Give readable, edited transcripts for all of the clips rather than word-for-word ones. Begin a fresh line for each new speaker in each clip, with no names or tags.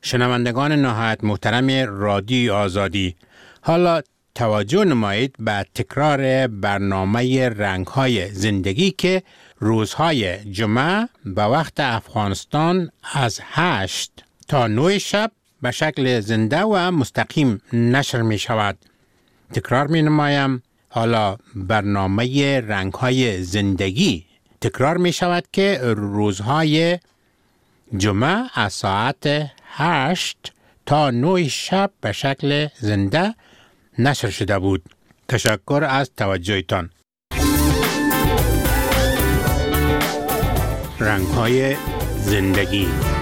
شنوندگان نهایت محترم رادیو آزادی، حالا توجه نمایید به تکرار برنامه رنگ‌های زندگی که روزهای جمعه به وقت افغانستان از 8 تا 9 شب به شکل زنده و مستقیم نشر می شود. تکرار می نمایم، حالا برنامه رنگ‌های زندگی تکرار می شود که روزهای جمعه از ساعت 8 تا 9 شب به شکل زنده نشر شده بود. تشکر از توجهتان. رنگ‌های زندگی.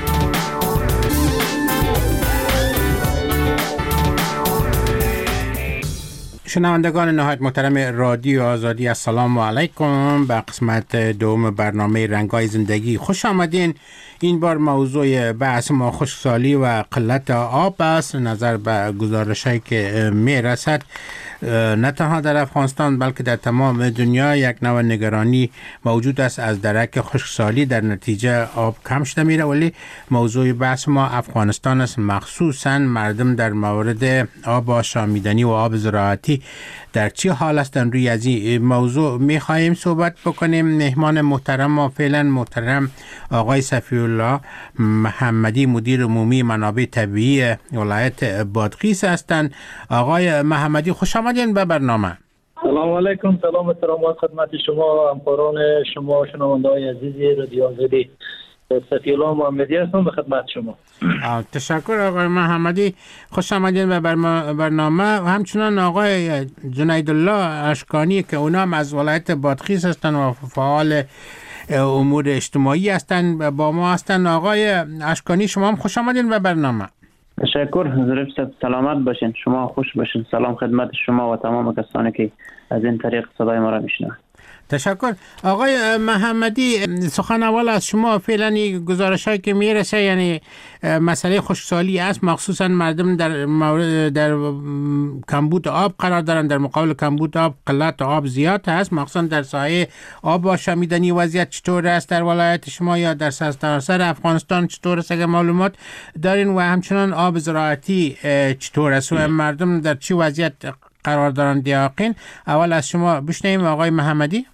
شنوندگان نهایت محترم رادیو آزادی، السلام علیکم. به قسمت دوم برنامه رنگ‌های زندگی خوش آمدین. این بار موضوع بحث ما خشکسالی و قلت آب است. نظر به گزارش‌هایی که می‌رسد نه تنها در افغانستان بلکه در تمام دنیا یک نوع نگرانی موجود است از درک خشکسالی در نتیجه آب کم شده میره، ولی موضوع بحث ما افغانستان است، مخصوصا مردم در مورد آب آشامیدنی و آب زراعتی در چه حال هستند. روی از این موضوع می‌خواهیم صحبت بکنیم. مهمان محترم و فعلا محترم آقای صفی الله محمدی، مدیر عمومی منابع طبیعی ولایت بادغیس هستند. آقای محمدی خوش آمدین به برنامه.
سلام علیکم. سلام و احترامات خدمت شما همکاران شما شنونده‌های عزیز رادیو آزادی. صفی الله محمدی هستم به خدمت شما.
تشکر آقای محمدی، خوش آمدین به برنامه. و همچنان آقای جنیدالله اشکانی که اونام از ولایت بادغیس هستن و فعال امور اجتماعی هستن با ما هستن. آقای اشکانی شما هم خوش آمدین به برنامه.
تشکر. حضور سلامت باشین، شما خوش باشین. سلام خدمت شما و تمام کسانی که از این طریق صدای ما را میشنوند.
تشکر. آقای محمدی، سخن اول از شما. فعلا گزارش‌هایی که میرسه یعنی مسئله خشکسالی است، مخصوصا مردم در کمبود آب قرار دارند. در مقابل کمبود آب قلت آب زیاد است، مخصوصا در ساحه آب آشامیدنی. وضعیت چطور است در ولایت شما یا در سراسر افغانستان چطور است اگر معلومات دارین؟ و همچنان آب زراعتی چطور است و مردم در چه وضعیت قرار دارند؟ یقین اول از شما بشنویم آقای محمدی.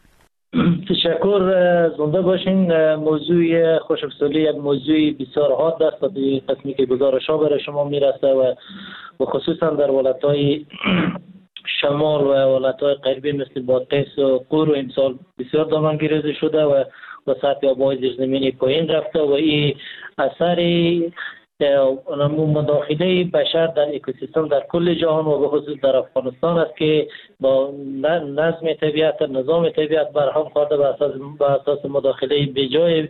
تشکر. زنده باشین. موضوع خشکسالی یک موضوع بسیار حاد است به قسمی که گزارش‌ها برای شما میرسه و خصوصا در ولایت‌های شمال و ولایت‌های غربی مثل بادغیس و قور امسال بسیار دامنگیری شده و سطح آب‌های زیرزمینی پایین رفته و این اثر مداخله بشر در اکوسیستم در کل جهان و به خصوص در افغانستان است که با نظم طبیعت، نظام طبیعت برهم خورده به اساس مداخله بیجای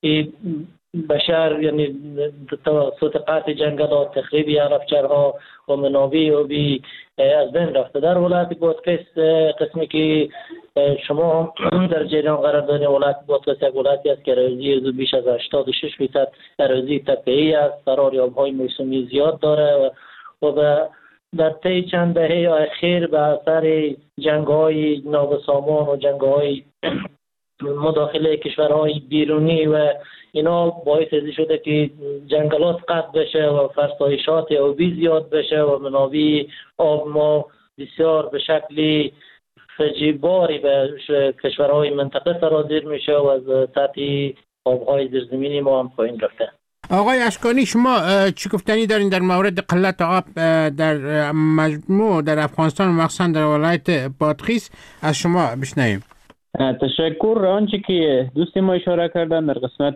بشر، یعنی توسط قطع جنگلات، تخریب یخچال‌ها و منابع آبی از بین رفته. در ولایت بادغیس قسمی که شما در جریان قرار دارید، ولایت بادغیس یک ولایتی است که اراضی بیش از 86% اراضی تپه‌ای است، قرار آب‌های موسمی زیاد داره و در طی چند دهه اخیر به اثر جنگ‌های نابسامان و جنگ‌های مداخله کشورهای بیرونی و اینا باعث شده که جنگلات قطع بشه و فرسایشات آبی زیاد بشه و منابع آب ما بسیار به شکل فجیع‌باری به کشورهای منطقه سرازیر میشه و از سطح آبهای زیرزمینی ما هم پایین رفته.
آقای اشکانی شما چی گفتنی دارین در مورد قلت آب در مجموع در افغانستان و مخصوصا در ولایت بادغیس؟ از شما بشنویم.
تشکر. آنچه که دوست ما اشاره کردن در قسمت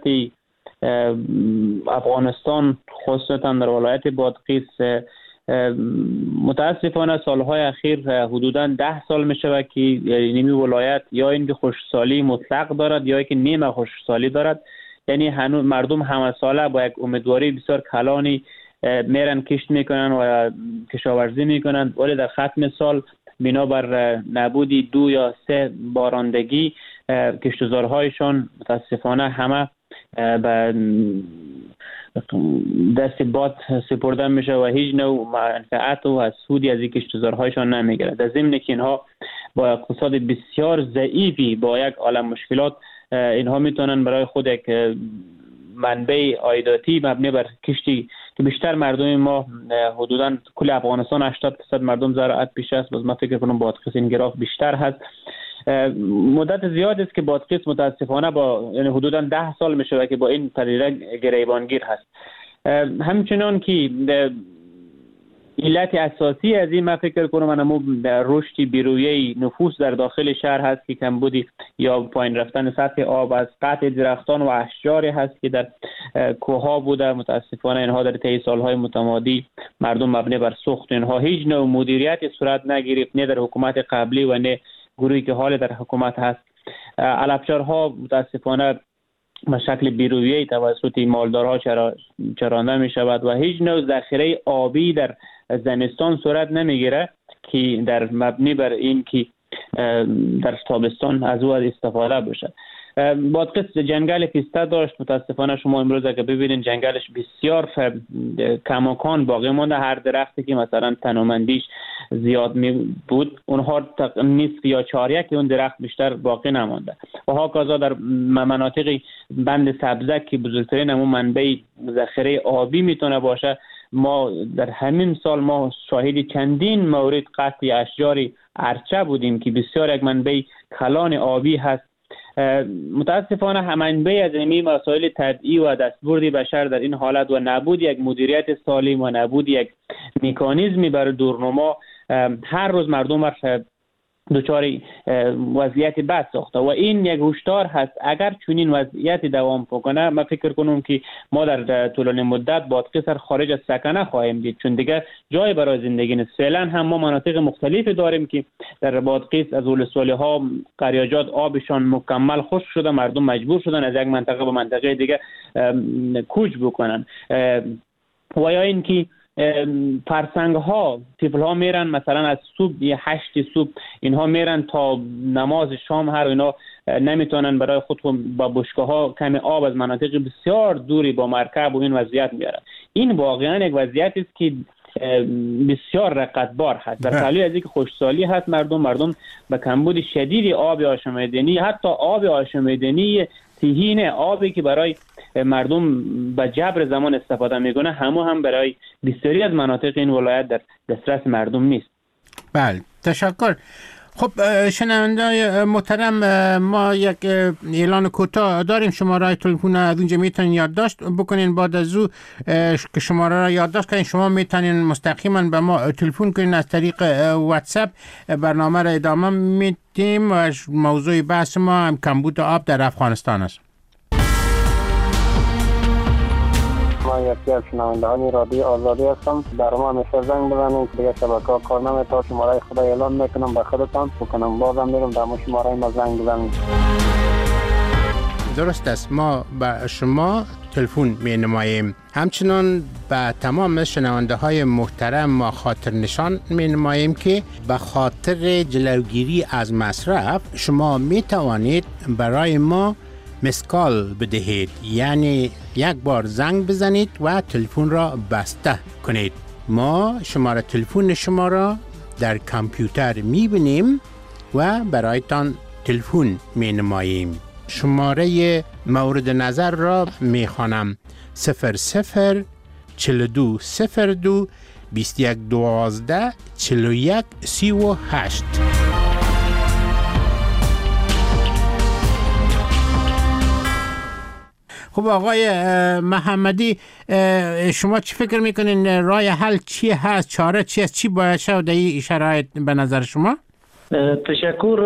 افغانستان خصوصا در ولایت بادغیس، متاسفانه سالهای اخیر حدوداً 10 سال میشه که نیمی ولایت یا اینکه خشکسالی مطلق دارد یا اینکه نیمه خشکسالی دارد. یعنی هنوز مردم همه ساله با یک امیدواری بسیار کلانی میرن کشت میکنن و کشاورزی میکنن، ولی در ختم سال بنابر نبودی 2 یا 3 بارندگی کشتزارهایشان متاسفانه همه به دست باد سپرده میشه و هیچ نوع منفعت و سودی از این کشتزارهایشان نمیگیره. در ضمن که اینها با اقتصاد بسیار ضعیفی با یک عالم مشکلات اینها میتونن برای خود یک منبع عایداتی مبنی بر کشتی که بیشتر مردم ما حدوداً کل افغانستان 80% مردم زراعت پیش است. باز من فکر کنم بادغیس این گراف بیشتر هست. مدت زیاد است که بادغیس متاسفانه با یعنی حدوداً 10 سال میشه که با این پدیده گریبانگیر هست. همچنان که علت اساسی از این من فکر کنم انمو رشد بیرویه نفوس در داخل شهر هست که کمبودی یا پایین رفتن سطح آب از قطع درختان و اشجاری هست که در کوهها بوده. متاسفانه اینها در طی سالهای متمادی مردم مبنی بر سوخت اینها هیچ نوع مدیریت صورت نگرفت، نه در حکومت قبلی و نه گروهی که حال در حکومت هست. علفچارها متاسفانه به شکل بیرویه‌ای توسط مالدارها چرانده می شود و هیچ نوع ذخیره آبی در زمستان صورت نمیگیره که در مبنی بر این که در تابستان از او استفاده بشه. بادغیس جنگل پیسته داشت، متاسفانه شما امروز اگه ببینید جنگلش بسیار کماکان باقی مانده. هر درختی که مثلا تنومندیش زیاد می بود اونها نصف یا چهارک اون درخت بیشتر باقی نمانده و هاکذا در مناطق بند سبزک که بزرگترین همون منبع ذخیره آبی میتونه باشه، ما در همین سال ما شاهد چندین مورد قطع اشجار ارچه بودیم که بسیار یک منبع کلان آبی هست. متاسفانه منبع از این مسائل طبیعی و دستبرد بشر در این حالت و نبود یک مدیریت سالم و نبود یک مکانیزمی برای دورنما هر روز مردم را دچار وضعیت بد ساخته و این یک هشدار هست. اگر چنین وضعیت دوام بکنه من فکر کنم که ما در طولانی مدت بادغیس خارج از سکنه خواهیم دید، چون دیگه جای برای زندگی نیست. فعلا هم ما مناطق مختلفی داریم که در بادغیس از ولسوالی‌ها قریاجات آبشان مکمل خشک شده، مردم مجبور شدن از یک منطقه به منطقه دیگه کوچ بکنن و یا اینکه فرسنگ ها طفل ها میرن مثلا از صبح 8 صبح اینها میرن تا نماز شام هر اینا نمیتونن برای خود با بشکه ها کمی آب از مناطق بسیار دوری با مرکب و این وضعیت میارن. این واقعا یک وضعیت است که بسیار رقتبار هست. در پهلوی از اینکه خشکسالی هست مردم به کمبود شدید آب آشامیدنی، حتی آب آشامیدنی تهین آبی که برای مردم به جبر زمان استفاده میکنه هم برای بسیاری از مناطق این ولایت در دسترس مردم نیست.
بله، تشکر. خب شنونده‌های محترم، ما یک اعلان کوتاه داریم. شماره تلفن از اونجا میتونین یادداشت بکنین. بعد از او که شماره را یادداشت کنین شما میتونین مستقیما به ما تلفن کنین از طریق واتساپ. برنامه را ادامه میدیم و موضوع بحث ما هم کمبود آب در افغانستان است.
ما یکی از شنوندهان رادیو آزادی هستم. برای ما همیشه زنگ بزنید دیگه شبکه‌ها کار نمی‌کنه. شماره خدا اعلان میکنم به خودتان بکنم بازم میرم در شماره ما زنگ بزنید.
درست است، ما به شما تلفن می نماییم. همچنان به تمام شنونده های محترم ما خاطر نشان می نماییم که به خاطر جلوگیری از مصرف شما می توانید برای ما مسکال بدهید، یعنی یک بار زنگ بزنید و تلفن را بسته کنید. ما شماره تلفن شما را در کامپیوتر می بینیم و برایتان تلفن می نماییم. شماره مورد نظر را می خوانم: 00 42 02 21 12 41 38. خب آقای محمدی، شما چی فکر میکنین راه حل چی هست؟ چاره چی است؟ چی باید شد در این شرایط به نظر شما؟
تشکر.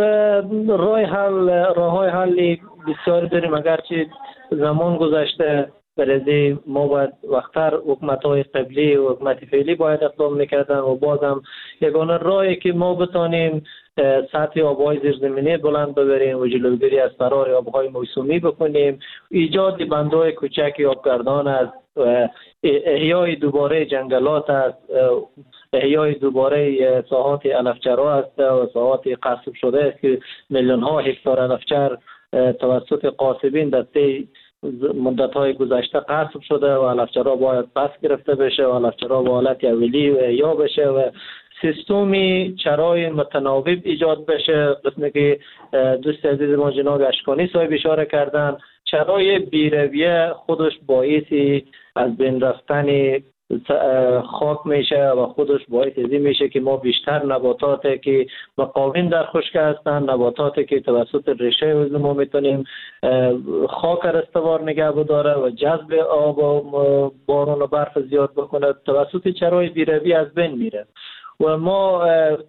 راه حل بسیار داریم، اگرچه زمان گذشته برای ما باید وقتر حکومت‌های قبلی و حکومت فعلی باید اقدام میکردن و بازم یگانه راهی که ما بتانیم سطح آب‌های زیرزمینی بلند ببریم و جلوگیری از فرار آب‌های موسمی بکنیم، ایجاد بندهای کوچک آبگردان است، احیای دوباره جنگلات است، احیای دوباره ساحات علفچرا است و ساحات قصب شده است که میلیون ها هکتار علفچر توسط قاصبین در طی مدت‌های گذشته قصب شده و علفچرا باید پس گرفته بشه و علفچرا به حالت اولی و احیا بشه و سیستمی چرای متناوب ایجاد بشه. قسمی که دوست عزیز ما جناب اشکانی صاحب اشاره کردن، چرای بیرویه خودش باعث از بین رفتن خاک میشه و خودش باعث ازی میشه که ما بیشتر نباتاتی که مقاوم در خشک هستند، نباتاتی که توسط ریشه عضو ما میتونیم خاک را استوار نگه بداره و جذب آب و باران و برف زیاد بکنه، توسط چرای بیروی از بین میره. و ما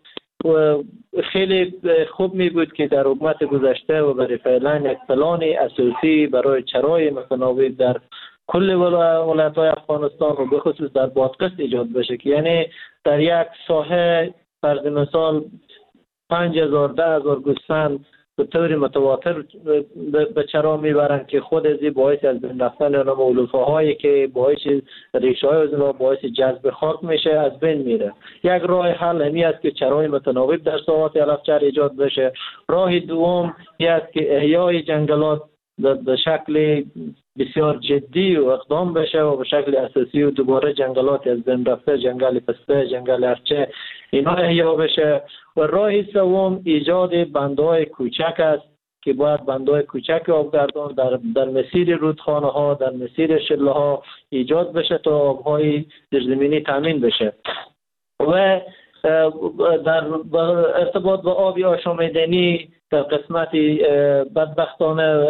خیلی خوب می بود که در حکومت گذشته و برای فعلا یک پلان اساسی برای چرای متناوب در کل ولایت‌های افغانستان و به خصوص در بادغیس ایجاد بشه که یعنی در یک ساحه فرض مثال 5000 10,000 گوسفند به طور متواتر به چرا میبرند که خود ازی باعث از بین رفتن اونم علوفه هایی که باعث ریشه های از اونها باعث جذب خاک میشه از بین میره. یک راه حل همی است که چرای متناوب در ساحات علفچر ایجاد بشه. راه دوم این است که احیای جنگلات به شکل بسیار جدی و اقدام بشه و به شکل اساسی و دوباره جنگلات از بین رفته، جنگل پسته، جنگل ارچه، اینا احیا بشه. و راه سوم ایجاد بندهای کوچک است که باید بندهای کوچک آبگردان در مسیر رودخانه ها، در مسیر شله ها ایجاد بشه تا آبهای زیرزمینی تامین بشه. و در ارتباط با آبی آشامیدنی در قسمتی بدبختانه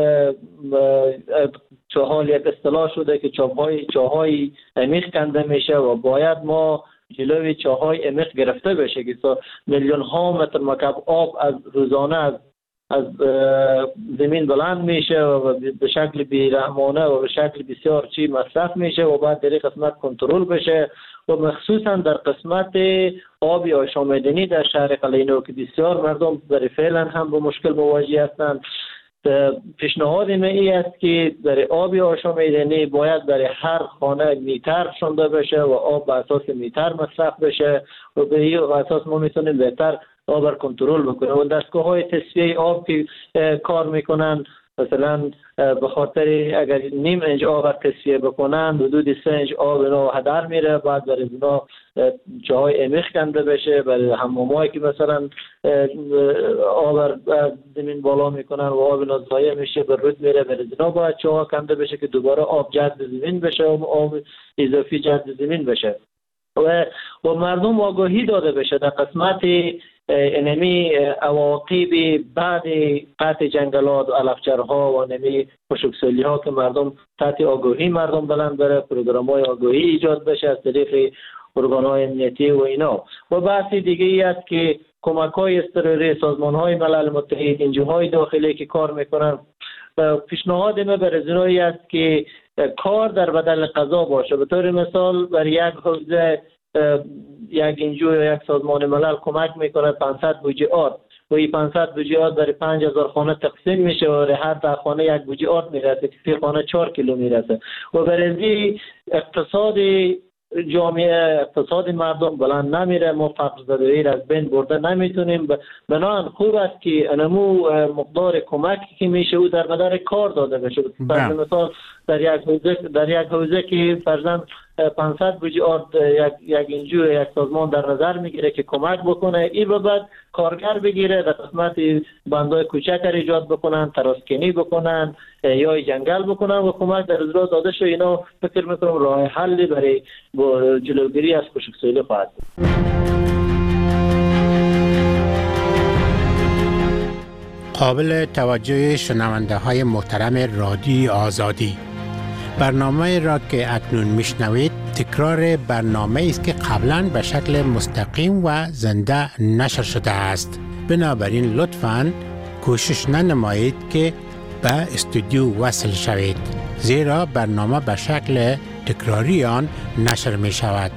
چاهال یک اصطلاح شده که چاهای عمیق کنده میشه و باید ما جلوی چاهای عمیق گرفته بشه که میلیون ها متر مکعب آب از روزانه از زمین بلند میشه و به شکل بیرحمانه و به شکل بسیار مصرف میشه و باید در این قسمت کنترل بشه و مخصوصا در قسمت آبی آشامیدنی در شهر قلعه‌نو که بسیار مردم برای فعلا هم با مشکل مواجه هستند. پیشنهاد من این است که در آبی آشامیدنی باید برای هر خانه میتر شونده بشه و آب به اساس میتر مصرف بشه و به این اساس ما میتونیم بهتر آب را کنترل بکنیم. و دستگاه های تصفیه آب که کار میکنن مثلا به خاطر اگر نیم انچ آب را تصفیه بکنن حدود 3 انچ آب اینا هدر میره، بعد برای اینا چاهای عمیق کنده بشه، برای حمامایی که مثلا آب از زمین بالا میکنن و آب اینا ضایع میشه به رود میره، برای اینا باید چاها کنده بشه که دوباره آب جذب زمین بشه و آب اضافی جذب زمین بشه و مردم آگاهی داده بشه در قسمت انمی عواقب بعد قطع جنگلات و علفچرها و انمی خشکسالی ها که مردم تحت آگاهی مردم بلند بره، پروگرام های آگاهی ایجاد بشه از طریق ارگان های امنیتی و اینا. و بحث دیگه ای است که کمک های اضطراری سازمان های ملل متحد، انجیوهای داخلی که کار میکنن، پیشنهاد ما برای زنایی است که کار در بدل قضا باشه. به طور مثال برای یک حوزه یک انجیو یا یک سازمان ملل کمک میکنه 500 بوجه آرد و این 500 بوجه آرد برای 5000 خانه تقسیم میشه و هر در خانه یک بوجه آرد میرسه که فی خانه 4 کیلو میرسه و برای اقتصاد جامعه، اقتصاد مردم بلند نمیره، ما فقر زدگی را از بین برده نمیتونیم. بنابراین خوب است که انمو مقدار کمکی که میشه او در بدل کار داده بشه. مثلا در یک حوزه که فرضاً 500 بوجه آرد یک انجیو یک سازمان در نظر میگیره که کمک بکنه، این رو بعد کارگر بگیره در قسمت بندای کوچک ایجاد بکنن، تراسکنی بکنن یا جنگل بکنن و کمک در اجرا داده شه. اینا فکر میکنم راه حلی برای جلوگیری از خشکسالی خواهد بود.
قابل توجه شنونده های محترم رادیو آزادی، برنامه را که اکنون میشنوید تکرار برنامه است که قبلا به شکل مستقیم و زنده نشر شده است. بنابراین لطفاً کوشش ننمایید که به استودیو وصل شوید، زیرا برنامه به شکل تکراری آن نشر می شود.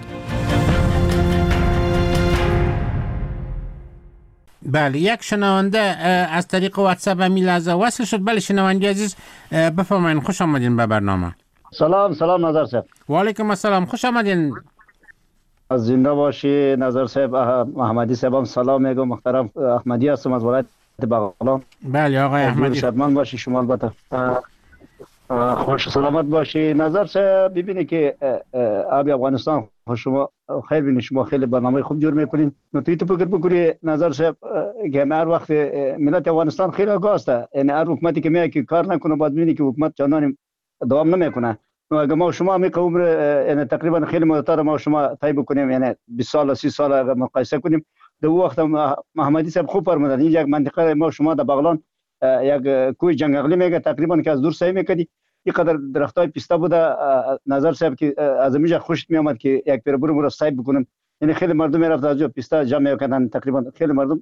بله، یک شنونده از طریق واتساپ همین لحظه وصل شد. بله شنونده عزیز بفرمایید، خوش آمدین به برنامه.
سلام نظر صاحب.
و علیکم السلام، خوش آمدین.
از زنده باشی نظر صاحب. احمدی صاحبم سلام میگم. محترم احمدی هستم از ولایت بغلان.
بله آقای احمدی،
شادمان باشی شما. البته خوش سلامت باشی نظر صاحب. ببینید که آب افغانستان شما خیر بینید، شما خیلی برنامه خوب جور میکنین. نوتی تو فکر بکنی نظر صاحب که هر وقت ملت افغانستان خیلی آگاه است، یعنی هر حکومتی که میاد که کار نکنه بعد میبینی که حکومت چندان دوام نمیکنه. اگر ما شما می عمر یعنی تقریبا خیلی مدت ما شما طی بکنیم، یعنی 20 سال 30 سال اگر مقایسه کنیم، در وقت محمدی صاحب خوب فرمودن این یک منطقه ما شما در بغلان یک کوی جنگ اقلی میگه تقریبا که از دور سعی میکردی اینقدر درختای پیستا بوده. نظر صاحب که از اینجا خوشت میامد که یک پیر برو رو سعی بکنم، یعنی خیلی مردم میرفت از پیستا جمع میکردن، تقریبا خیلی مردم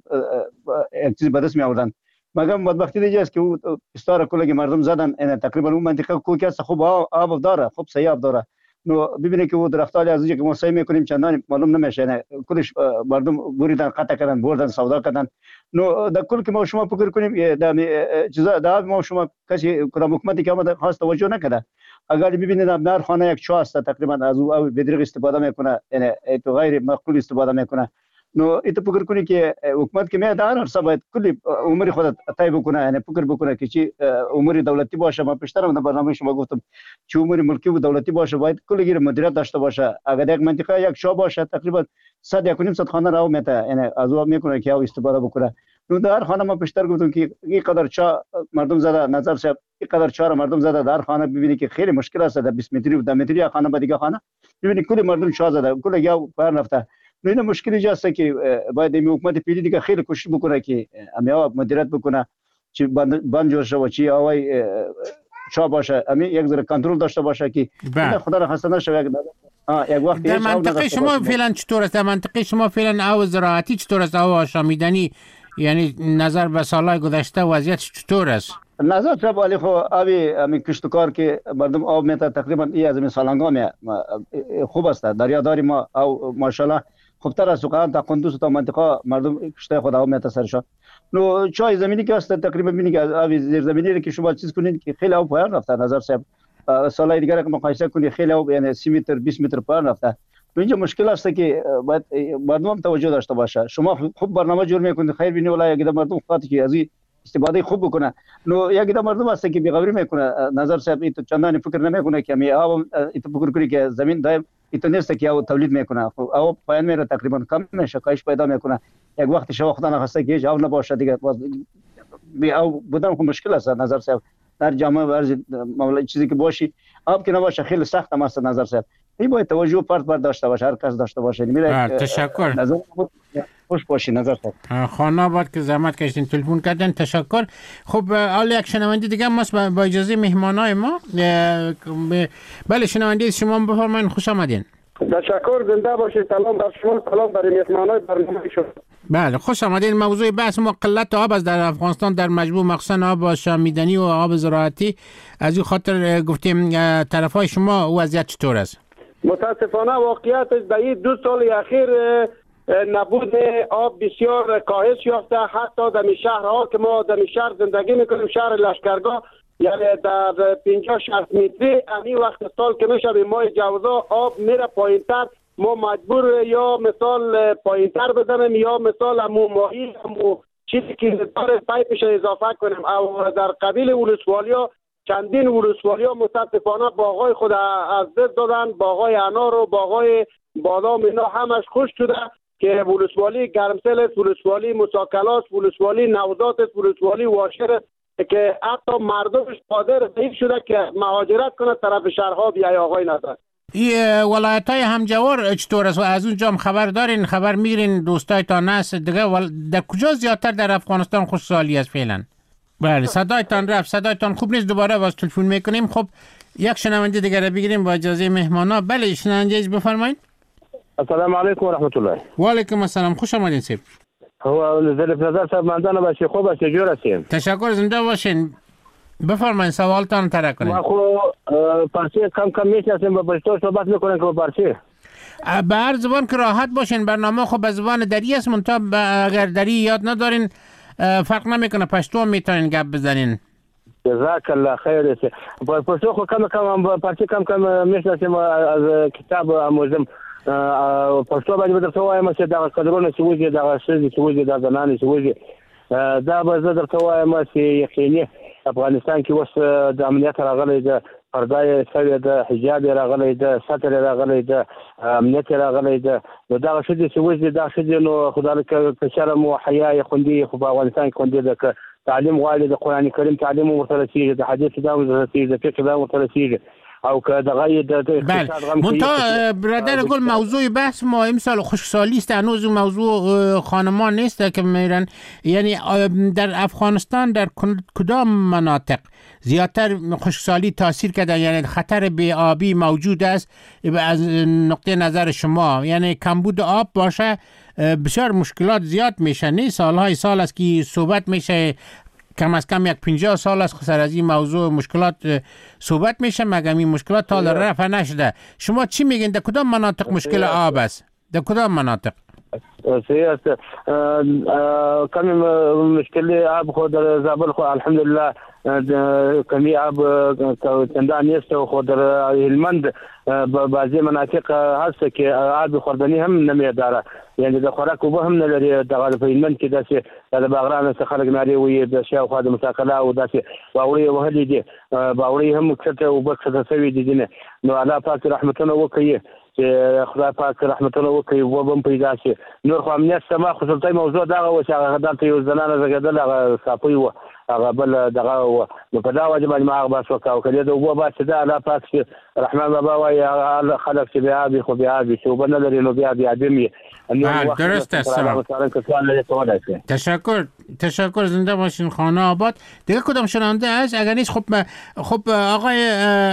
یک چیز به دست می آوردن. مگر بدبختی دیگه است که او پیستا را کلی مردم زدن، یعنی تقریبا اون منطقه کوی که خوب آب داره، خوب سیاب داره. نو ببینید که او درختای از اینجا که ما سعی میکنیم چندان معلوم نمیشه، یعنی کلش مردم بریدن، قطع کردن، بردن، سودا کردن. نو در کل که ما شما فکر کنیم در چیزا در ما شما کسی کدام حکومتی که آمده خاص توجه نکرده. اگر ببینید در خانه یک چاه است تقریبا از او بدریغ استفاده میکنه، یعنی تو غیر معقول استفاده میکنه. نو ایت فکر کنی که حکومت که میاد هر سال باید کلی عمر خود طی بکنه، یعنی فکر بکنه که چی عمر دولتی باشه. ما پیشترم در برنامه شما گفتم چه عمر ملکی و دولتی باشه، باید کلی گیر مدیریت داشته باشه. اگر یک منطقه یک شاه باشه تقریبا 100 خانه راو میته، یعنی از او میکنه که او استفاده بکنه. نو در خانه ما پیشتر گفتم که این قدر چا مردم زده، نظر صاحب این قدر چا مردم زده در خانه، ببینید که خیلی مشکل است. در 20 متری و 10 متری خانه با دیگه خانه ببینید کلی مردم چا زده، کلی یا پر رفته. این مشکلی جاست که باید این حکومت پیری دیگه خیلی کوشش بکنه که امیا مدیریت بکنه، چی بند جوش و چی آوای چا باشه، امی یک ذره کنترل داشته باشه که خدا را خسته نشه. یک وقت
در منطقه شما فعلا چطور است؟ در منطقه شما فعلا او زراعتی چطور است؟ او آشامیدنی، یعنی نظر به سالهای گذشته وضعیت چطور است؟
نظر طرف علی خو امی کشتکار که مردم آب میته تقریبا این از این سالنگا خوب است. دریاداری ما او ماشاءالله خوبتر از سوقان تا قندوز تا منطقه مردم کشته خود آب میته سرشا. نو چای زمینی که است تقریبا ببینید که آب زیر زمینی که شما چیز کنید که خیلی آب پایین رفته. نظر صاحب سالهای دیگر که مقایسه کنید خیلی آب یعنی 30 متر 20 متر پایین رفته. اینجا مشکل است که باید مردم توجه داشته باشه. شما خوب برنامه جور میکنید خیر بینی ولی اگه مردم خاطر که از استفاده خوب بکنه. نو یک دم مردم است که بی‌غوری میکنه. نظر صاحب ایت چندانی فکر نمیکنه که می آب ایت فکر کنی که زمین دایم ایت نیست که او تولید میکنه. او پایین میره تقریبا کم میشه، کاهش پیدا میکنه. یک وقت شما خدا نخواسته که او نباشه دیگه بی او بودن خو مشکل است. نظر صاحب در جامعه ورز معامله چیزی که باشی آب که نباشه خیلی سخت است. نظر صاحب این باید توجه فرد داشته باشه، هر کس داشته باشه. میره
تشکر.
نظر خوش باشی. نظر صاحب
خانه آباد که زحمت کشیدین تلفن کردن، تشکر. خب حالا یک شنونده دیگه ماست با اجازه مهمانای ما. بله شنونده شما بفرمایید، خوش آمدین.
تشکر، زنده باشید. سلام بر شما، سلام بر مهمانای برنامه شما.
بله خوش آمدین. موضوع بحث ما قلت آب است در افغانستان در مجموع، مخصوصا آب آشامیدنی و آب زراعتی. از این خاطر گفتیم طرفای شما وضعیت چطور است؟
متاسفانه واقعیت در این 2 سال اخیر نبود آب بسیار کاهش یافته. حتی در شهرها که ما در شهر زندگی میکنیم، شهر لشکرگاه، یعنی در 50-60 متری همین وقت سال که میشه به ماه جوزا آب میره پایینتر. ما مجبور یا مثال پایینتر بزنیم یا مثال همون ماهی همون چیزی که داره پایپش اضافه کنیم. او در قبیل ولسوالیا چندین ولسوالیا متاسفانه باغای خود از دست دادن، باغای انار و باغای بادام اینا همش خشک شده که ولسوالی گرمسل است، ولسوالی مساکلات، ولسوالی نوزات است، ولسوالی واشر که حتی مردمش قادر به شده که مهاجرت کنه طرف شهرها بیای. آقای نظر
این ولایت های همجوار چطور است و از اونجا هم خبر دارین، خبر میگیرین دوستایتان هست دیگه؟ در کجا زیادتر در افغانستان خوشحالی است فعلا؟ بله صدایتان رفت، صدایتان خوب نیست، دوباره باز تلفن میکنیم. خب یک شنونده دیگه بگیریم با اجازه مهمانا. بله شنونده بفرمایید.
السلام علیکم و رحمت الله.
و علیکم السلام، خوش آمدین سید.
هو ظریف نظر صاحب منځنه باشی، خوب است، جور هستین.
تشکر، زنده باشین. بفرمایید سوالتان طرح کنید.
ما خو فارسی کم میشناسیم، با پشتو صحبت میکنن که با فارسی.
به هر زبان که راحت باشین. برنامه خب به زبان دری است، منتها اگر دری یاد ندارین فرق نمیکنه، پشتو میتونین گپ بزنین.
جزاک الله خیر. پشتو خو کم فارسی کم میشناسیم، از کتاب آموزم. پښتو باندې درته وایم چې دا قدرونه چې وځي دا شې چې وځي دا زنانې چې وځي دا به زه درته وایم چې یقیني افغانستان کې اوس د امنیت راغلی ده، پرده سوی ده، حجاب راغلی ده، ستر راغلی ده، امنیت راغلی ده. نو دا شې چې وځي دا شې نو خدای که شرم او حیا خوندي خو په افغانستان کې خوندي ده. که تعلیم غواړي د قران کریم تعلیم ورته رسیږي، د حدیث دا ورته رسیږي، د فقه دا ورته رسیږي. او که دغه د
اقتصاد غم منتها برادر گل موضوع بحث ما امسال خشکسالی است. هنوز موضوع خانمان نیست که میرن، یعنی در افغانستان در کدام مناطق زیادتر خشکسالی تاثیر کرده، یعنی خطر بی‌آبی موجود است از نقطه نظر شما؟ یعنی کمبود آب باشه بسیار مشکلات زیاد میشه، نه سالهای سال است که صحبت میشه، کم از کم 50 سال است خسر از این موضوع مشکلات صحبت میشه، مگر این مشکلات تا در رفع نشده. شما چی میگین در کدام مناطق مشکل آب است؟ در کدام مناطق؟
سیاست کمی مشکل آب خود در زابل خود الحمدلله کمی آب چندان نیست و خود در هلمند بعضی مناطق هست که آب خوردنی هم نمیداره، یعنی د خوراک وبه هم نه لري. د غلفینمن کې داسې د باغران څخه خلک ناري وي د شاوخوا د مساقله او داسې باوري وهلي دي، باوري هم کته وبه کته سوي دي نه. نو الله پاک رحمتونه وکړي چې خدای پاک رحمتونه وکړي وبم پیدا شي. نور خو امنیت سما خصوصي موضوع دا و چې هغه دلته یو زنانه زګدل هغه صافي و هغه بل دغه و نو په دا وجه باندې ما بس وکاو کله د وبو بس دا الله پاک رحمان بابا وايي خلق چې بیا به خو بیا به شو بنه لري نو بیا بیا دې
درست است. تشکر زنده باشین خانه آباد. دیگه کدام شنونده است؟ اگر نیست خب آقای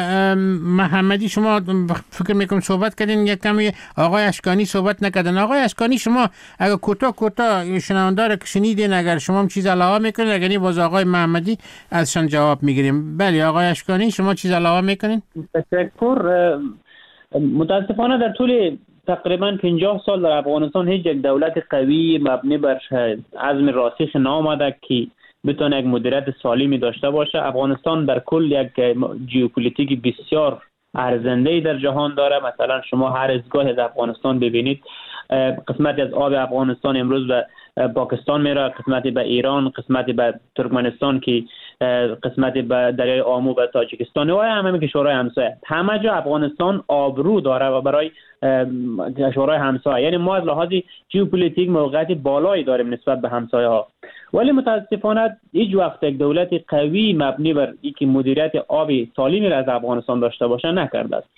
محمدی شما فکر میکنم صحبت کردین، یک کمی آقای اشکانی صحبت نکردن. آقای اشکانی شما اگر کوتاه شنونده را که شنیدین اگر شما هم چیز علاوه میکنین، اگر نیست باز آقای محمدی ازشان جواب میگیریم. بله آقای اشکانی شما چیز علاوه میکنین؟
تشکر. متاسفانه در طول تقریبا 50 سال در افغانستان هیچ یک دولت قوی مبنی بر عزم راسخ نامده که بتونه یک مدیریت سالمی داشته باشه. افغانستان در کل یک ژئوپلیتیک بسیار ارزنده در جهان داره. مثلا شما هر ایستگاه از افغانستان ببینید، قسمتی از آب افغانستان امروز به پاکستان میره، قسمتی به ایران، قسمتی به ترکمنستان، که قسمتی به دریای آمو به تاجیکستان و همه کشورهای همسایه. همه جا افغانستان آبرو داره و برای کشورهای همسایه، یعنی ما از لحاظ ژئوپلیتیک موقعیت بالایی داریم نسبت به همسایه ها. ولی متاسفانه هیچ وقت یک دولت قوی مبنی بر اینکه مدیریت آب سالمی را از افغانستان داشته باشه نکرده است.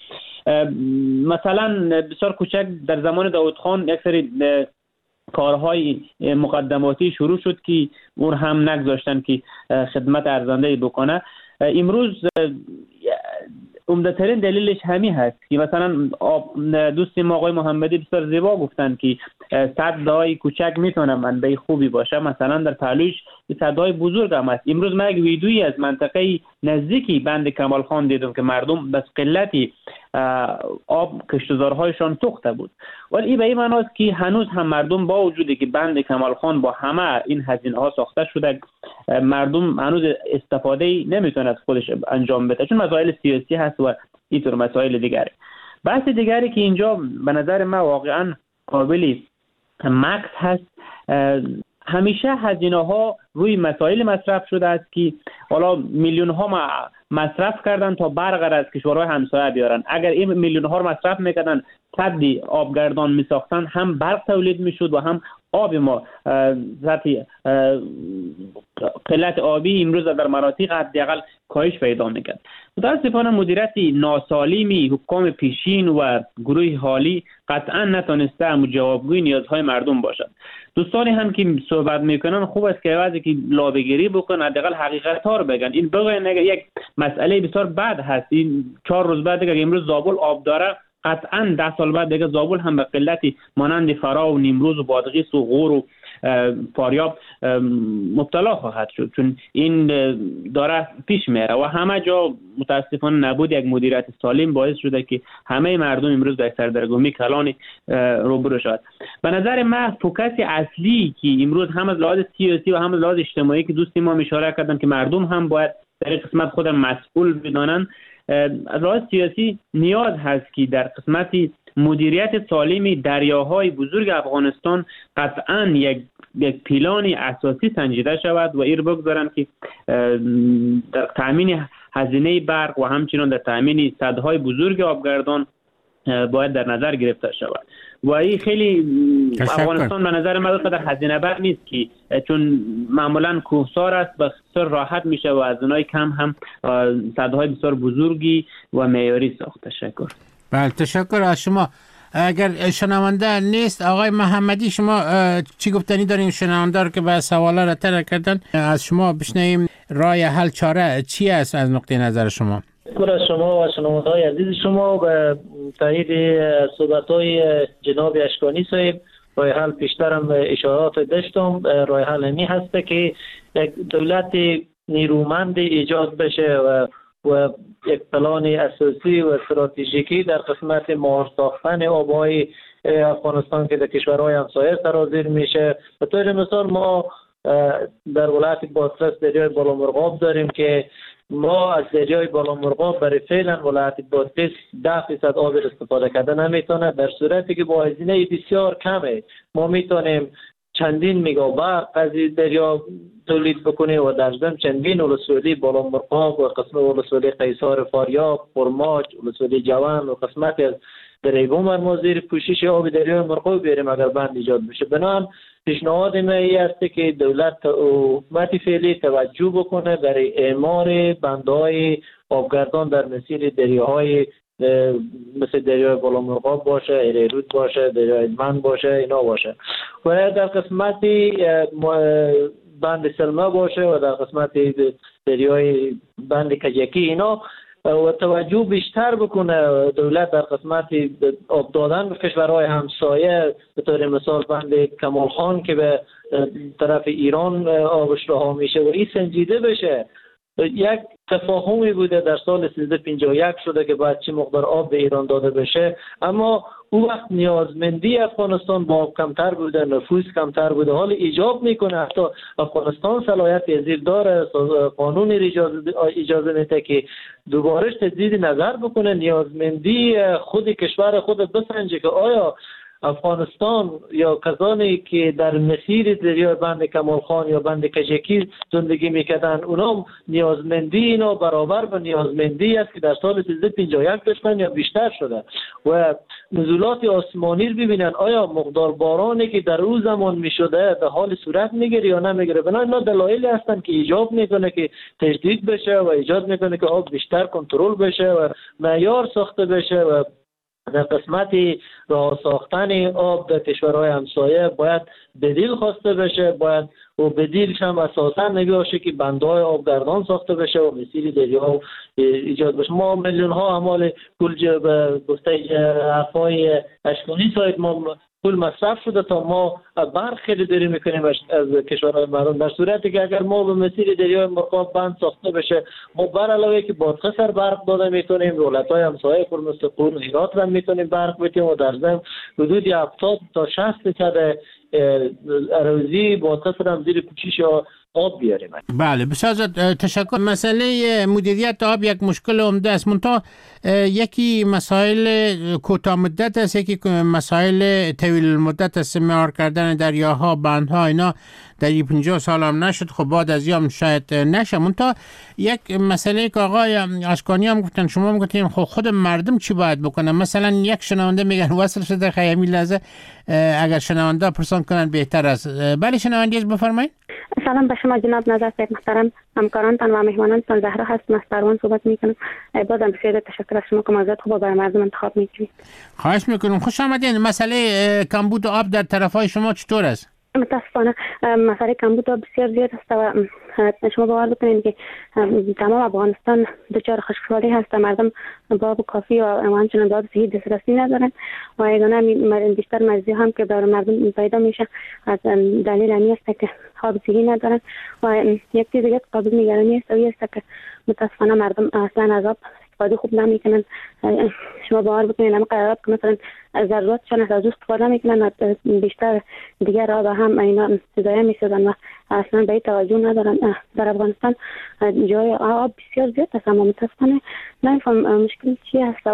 مثلا بسیار کوچک در زمان داود خان یک سری کارهای مقدماتی شروع شد که اون هم نگذاشتن که خدمت ارزنده بکنه. امروز عمده ترین دلیلش همین هست که مثلا دوست ما آقای محمدی بسیار زیبا گفتن که سدهای کوچک میتونه منبع خوبی باشه. مثلا در پهلوش سدهای بزرگ هم هست. امروز من یک ویدیویی از منطقه نزدیکی بند کمال خان دیدم که مردم بس قلتی آب کشتزارهایشان سوخته بود. ولی این به این معناست که هنوز هم مردم با وجودی که بند کمال خان با همه این هزینه ها ساخته شده، مردم هنوز استفاده نمیتونه از خودش انجام بده، چون مسائل سیاسی هست و اینطور مسائل دیگری. بحث دیگری که اینجا به نظر من واقعا قابل مکس هست، همیشه هزینه ها روی مسائل مصرف شده است که حالا میلیون ها مصرف کردن تا برق از کشورهای همسایه بیارن. اگر این میلیون ها مصرف میکردن سدی آبگردان میساختن، هم برق تولید میشد و هم آب ما ذاتی قلت آبی امروز در مناطق حداقل کاهش پیدا میکرد. متاسفانه مدیریت ناسالمی حکام پیشین و گروه حالی قطعا نتونسته جوابگوی نیازهای مردم باشد. دوستانی هم که صحبت میکنن خوب است که عوضی که لابه‌گیری بکنن حداقل حقیقت ها رو بگن. این بگن اگر یک مسئله بسیار بد هست، این 4 روز بعد اگر امروز زابل آب داره، قطعا 10 سال بعد دیگه زابل هم به قلتی مانند فرا و نیمروز و بادغیس و غور و فاریاب مبتلا خواهد شد، چون این داره پیش میره و همه جا متاسفانه نبود یک مدیریت سالم باعث شده که همه مردم امروز در سردرگمی کلان روبرو شد. به نظر من فوکس اصلی که امروز هم از لحاظ سیاسی و هم از لحاظ اجتماعی که دوستی ما اشاره کردن که مردم هم باید در قسمت خود مسئول بدانن، از لحاظ سیاسی نیاز هست که در قسمت مدیریت سالم دریاهای بزرگ افغانستان قطعا یک پیلان اساسی سنجیده شود و این بگذارن که در تامین هزینه برق و همچنین در تامین سدهای بزرگ آبگردان باید در نظر گرفته شود و این خیلی افغانستان به نظر من قدر هزینه بر نیست که چون معمولا کوهسار است بسیار راحت میشه و از اونای کم هم سدهای بسیار بزرگی و معیاری ساخته. شکر.
بله تشکر از شما. اگر شنونده نیست آقای محمدی شما چی گفتنی داریم؟ شنونده رو که به سوالا را طرح کردن از شما بشنویم راه حل چاره چی است از نقطه نظر شما؟
شکر از شما و شنونده‌های عزیز شما. به تایید صحبت‌های جناب اشکانی صاحب راه حل پیشترم اشارات داشتم. راه حل همی هست که یک دولت نیرومند ایجاد بشه و یک پلان اساسی و استراتژیکی در قسمت مهار ساختن آبهای افغانستان که در کشورهای همسایه سرازیر میشه. به طور مثال ما در ولایت بادغیس دریای بالامرغاب داریم که ما از دریای بالامرغاب برای فعلا ولایت بادغیس 10% آب استفاده کرده نمیتونه، در صورتی که با هزینه بسیار کمه ما میتونیم چندین میگاوات از دریا تولید بکنیم و در ضمن چندین ولسوالی بالامرغاب و قسم ولسوالی قیصار فاریاب، خرماج، ولسوالی جوان و قسمت از دریبوم ما زیر پوشش آب دریای مرغاب بیاریم اگر بند ایجاد بشه. بنابراین پیشنهاد من این است که دولت حکومت فعلی توجه بکنه برای اعمار بندهای آبگردان در مسیر دریاهای مثل دریای بالامرغاب باشه، ایرود باشه، دریای هلمند باشه، اینا باشه و در قسمت بند سلمه باشه و در قسمت دریای بند کجکی اینا و توجه بیشتر بکنه دولت در قسمت آب دادن به کشورهای همسایه. به طور مثال بند کمال خان که به طرف ایران آبش رها میشه و این سنجیده بشه. یک تفاهمی بوده در سال 1351 شده که باید چه مقدار آب به ایران داده بشه، اما او وقت نیازمندی افغانستان با آب کمتر بوده، نفوس کمتر بوده. حال ایجاب میکنه حتی افغانستان صلاحیت پذیر داره، قانون اجازه میده که دوباره تجدید نظر بکنه، نیازمندی خود کشور خود بسنجه که آیا افغانستان یا کسانی که در مسیر دریای بند کمال خان یا بند کجکی زندگی میکردن اونا نیازمندی اینا برابر با نیازمندی است که در سال 1351 داشتن یا بیشتر شده و نزولات آسمانی رو ببینن آیا مقدار بارانی که در اون زمان میشده به حال صورت میگیره یا نمیگیره. بنابراین اینا دلایلی هستن که ایجاب میکنه که تجدید بشه و ایجاد میکنه که آب بیشتر کنترل بشه و معیار ساخته بشه و در قسمت راه ساختن آب در کشورهای همسایه باید بدیل خواسته بشه، باید و بدیلش هم اساسا نمیشه که بندهای آبگردان ساخته بشه و مسیر دریا ایجاد بشه. ما میلیون ها اموال پول به گفته حرفای اشکانی صاحب ما پول مصرف شده تا ما برق خیلی داریم میکنیم از کشورهای مردم، در صورتی که اگر ما به مسیر دریای مرغاب بند ساخته بشه ما بر علاوه که بادغیس برق داده میتونیم ولایت‌های همسایه مثل قم و هرات هم میتونیم برق بدیم و در ضمن حدود 70 تا 60% اراضی بادغیس هم زیر پوشش آب بیاریم.
بله بسیار تشکر. مسئله مدیریت آب یک مشکل عمده است، منتها یکی مسائل کوتاه مدت است، یکی مسائل طویل المدت است. معیار کردن دریاها، بندها اینا در 50 سال هم نشد، خب بعد از یام شاید نشه. منتها یک مسئله که آقای اشکانی هم گفتن شما میگفتین خود مردم چی باید بکنن؟ مثلا یک شنونده میگن وصل شده خیلی لحظه اگر شنونده پرسان کنن بهتر است. بله شنونده بفرمایید.
سلام به شما جناب نظر صاحب محترم، همکارانتان و مهمانانتان. زهرا هستم از پروان صحبت میکنم. بازم بسیار تشکر از شما که موضوعات خوب برای مردم انتخاب میکنید.
خواهش میکنم. خوش آمدین. مسئله کمبود آب در طرفای شما چطور است؟
متاسفانه مسئله کمبود آب بسیار زیاد است و شما باور بکنید که تمام افغانستان دچار خشکسالی هست. مردم با آب کافی و همچنین به آب صحی دسترسی ندارند و یگانه بیشتر مریضی هم که برای مردم پیدا میشه از دلیل این است که آب صحی ندارند و یک چیز دیگه قابل نگرانی است و این است که متاسفانه مردم اصلا از آب استفاده خوب نمیکنن. شما باور بکنید همه قرارات که مثلا ضرورتشان از او استفاده میکنن و بیشتر دیگر آب هم اینا ضایع میسازن و اصلا به این توجه ندارن. در افغانستان جای آب بسیار زیاد است اما متاسفانه نمیفهم مشکل چی است و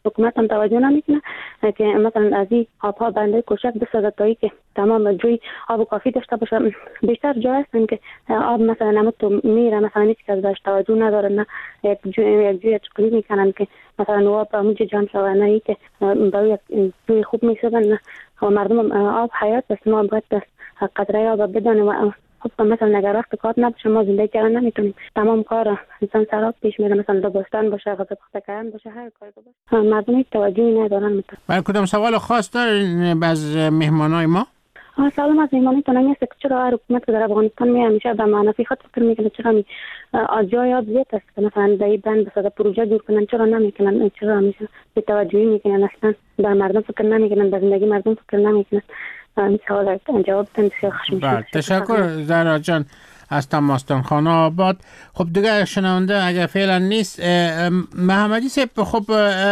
حکومت هم توجه نمیکنه که مثلا از این آبها بنده کوشک 200 تایی که تمام جوی آب کافی داشته باشه. بیشتر جای هستن که آب مثلا نمود تو میره، مثلا هیچ کس بهش توجه نداره، نه یک جوی چکلی میکنن که مثلا آب همونجا جمع شوه، نه ای که برای جوی خوب میسازن. نه مردم آب حیات است، ما باید قطره آب بدانیم و خب مثلا اگر وقت کار نباشه ما زندگی کردن نمیتونیم. تمام کار انسان سراب پیش میره، مثلا لباستان باشه، غذا پخته کردن باشه، هر کاری باشه. مردم هیچ توجهی ندارن.
برای کدام سوال خاص دارین از مهمانای ما؟
سلام از مهمانیتون این است که چرا هر حکومت که در افغانستان می همیشه به منافع خود فکر میکنه، چرا جای آب زیاد است که مثلا در این بند بسازه پروژه دور کنن، چرا نمیکنن؟ چرا همیشه به توجهی میکنن؟ اصلا در مردم فکر نمیکنن، در زندگی مردم فکر نمیکنن. این سوال جواب تن بسیار خوش میشه.
تشکر زهرا جان از تماستان خانه آباد. خب دیگه شنونده اگر فعلا نیست، محمدی صاحب خب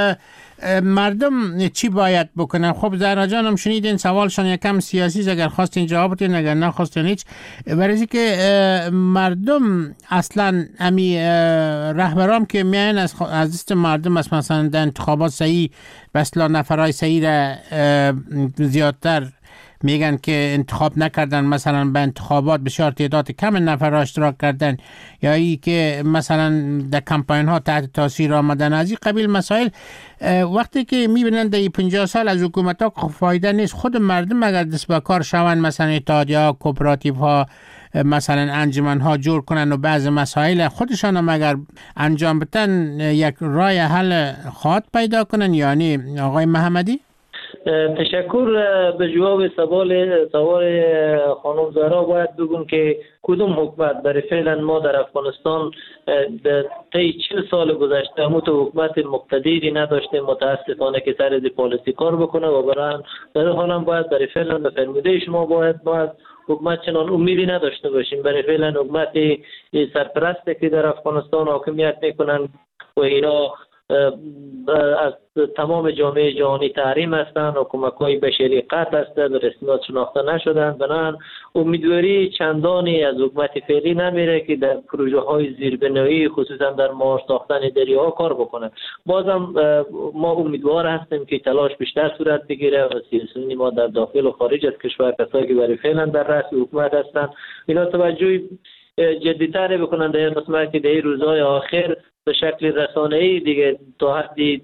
مردم چی باید بکنن؟ خب زهرا جان هم شنیدین سوالشان یکم سیاسی، اگر خواستین جواب بدین، اگر نخواستین هیچ. برای که مردم اصلا امی رهبران که میان از دست مردم است، مثلا در انتخابات صحیح بسلا نفرای صحیح را زیادتر میگن که انتخاب نکردن، مثلا به انتخابات بسیار تعداد کم نفر اشتراک کردن، یا ای که مثلا در کمپاین ها تحت تاثیر آمدن، از این قبیل مسائل. وقتی که میبینن در 50 سال از حکومت ها فایده نیست، خود مردم اگر دست به کار شون، مثلا اتحادیه ها، کوپراتیو ها، مثلا انجمن ها جور کنن و بعض مسائل خودشان هم اگر انجام بدن، یک راه حل خواهد پیدا کنن. یعنی آقای محمدی
تشکر. به جواب سوال خانم زهرا باید بگم که کدوم حکومت برای فعلا ما در افغانستان در طی 40 سال گذشته همون حکومت مقتدری نداشته متاسفانه که سر پالیسی کار بکنه و در حال هم باید برای فعلا به فرموده شما باید حکومت چنان امیدی نداشته باشیم. برای فعلا حکومت سرپرسته که در افغانستان حاکمیت میکنن و اینا از تمام جامعه جهانی تحریم هستند و کمک‌های بشری قطع هستند و رسمیات شناخته نشدند. بنابراین امیدواری چندانی از حکومت فعلی نمیره که در پروژه‌های زیربنایی خصوصا در مهار ساختن دریاها کار بکنه. بازم ما امیدوار هستیم که تلاش بیشتر صورت بگیره و سیاسیون ما در داخل و خارج از کشور، کسایی که برای فعلا در رأس حکومت هستند، اینا توجه جدی‌تر بکنند در قسمت که در روزهای آخر به شکل رسانه‌ای دیگه تا حدی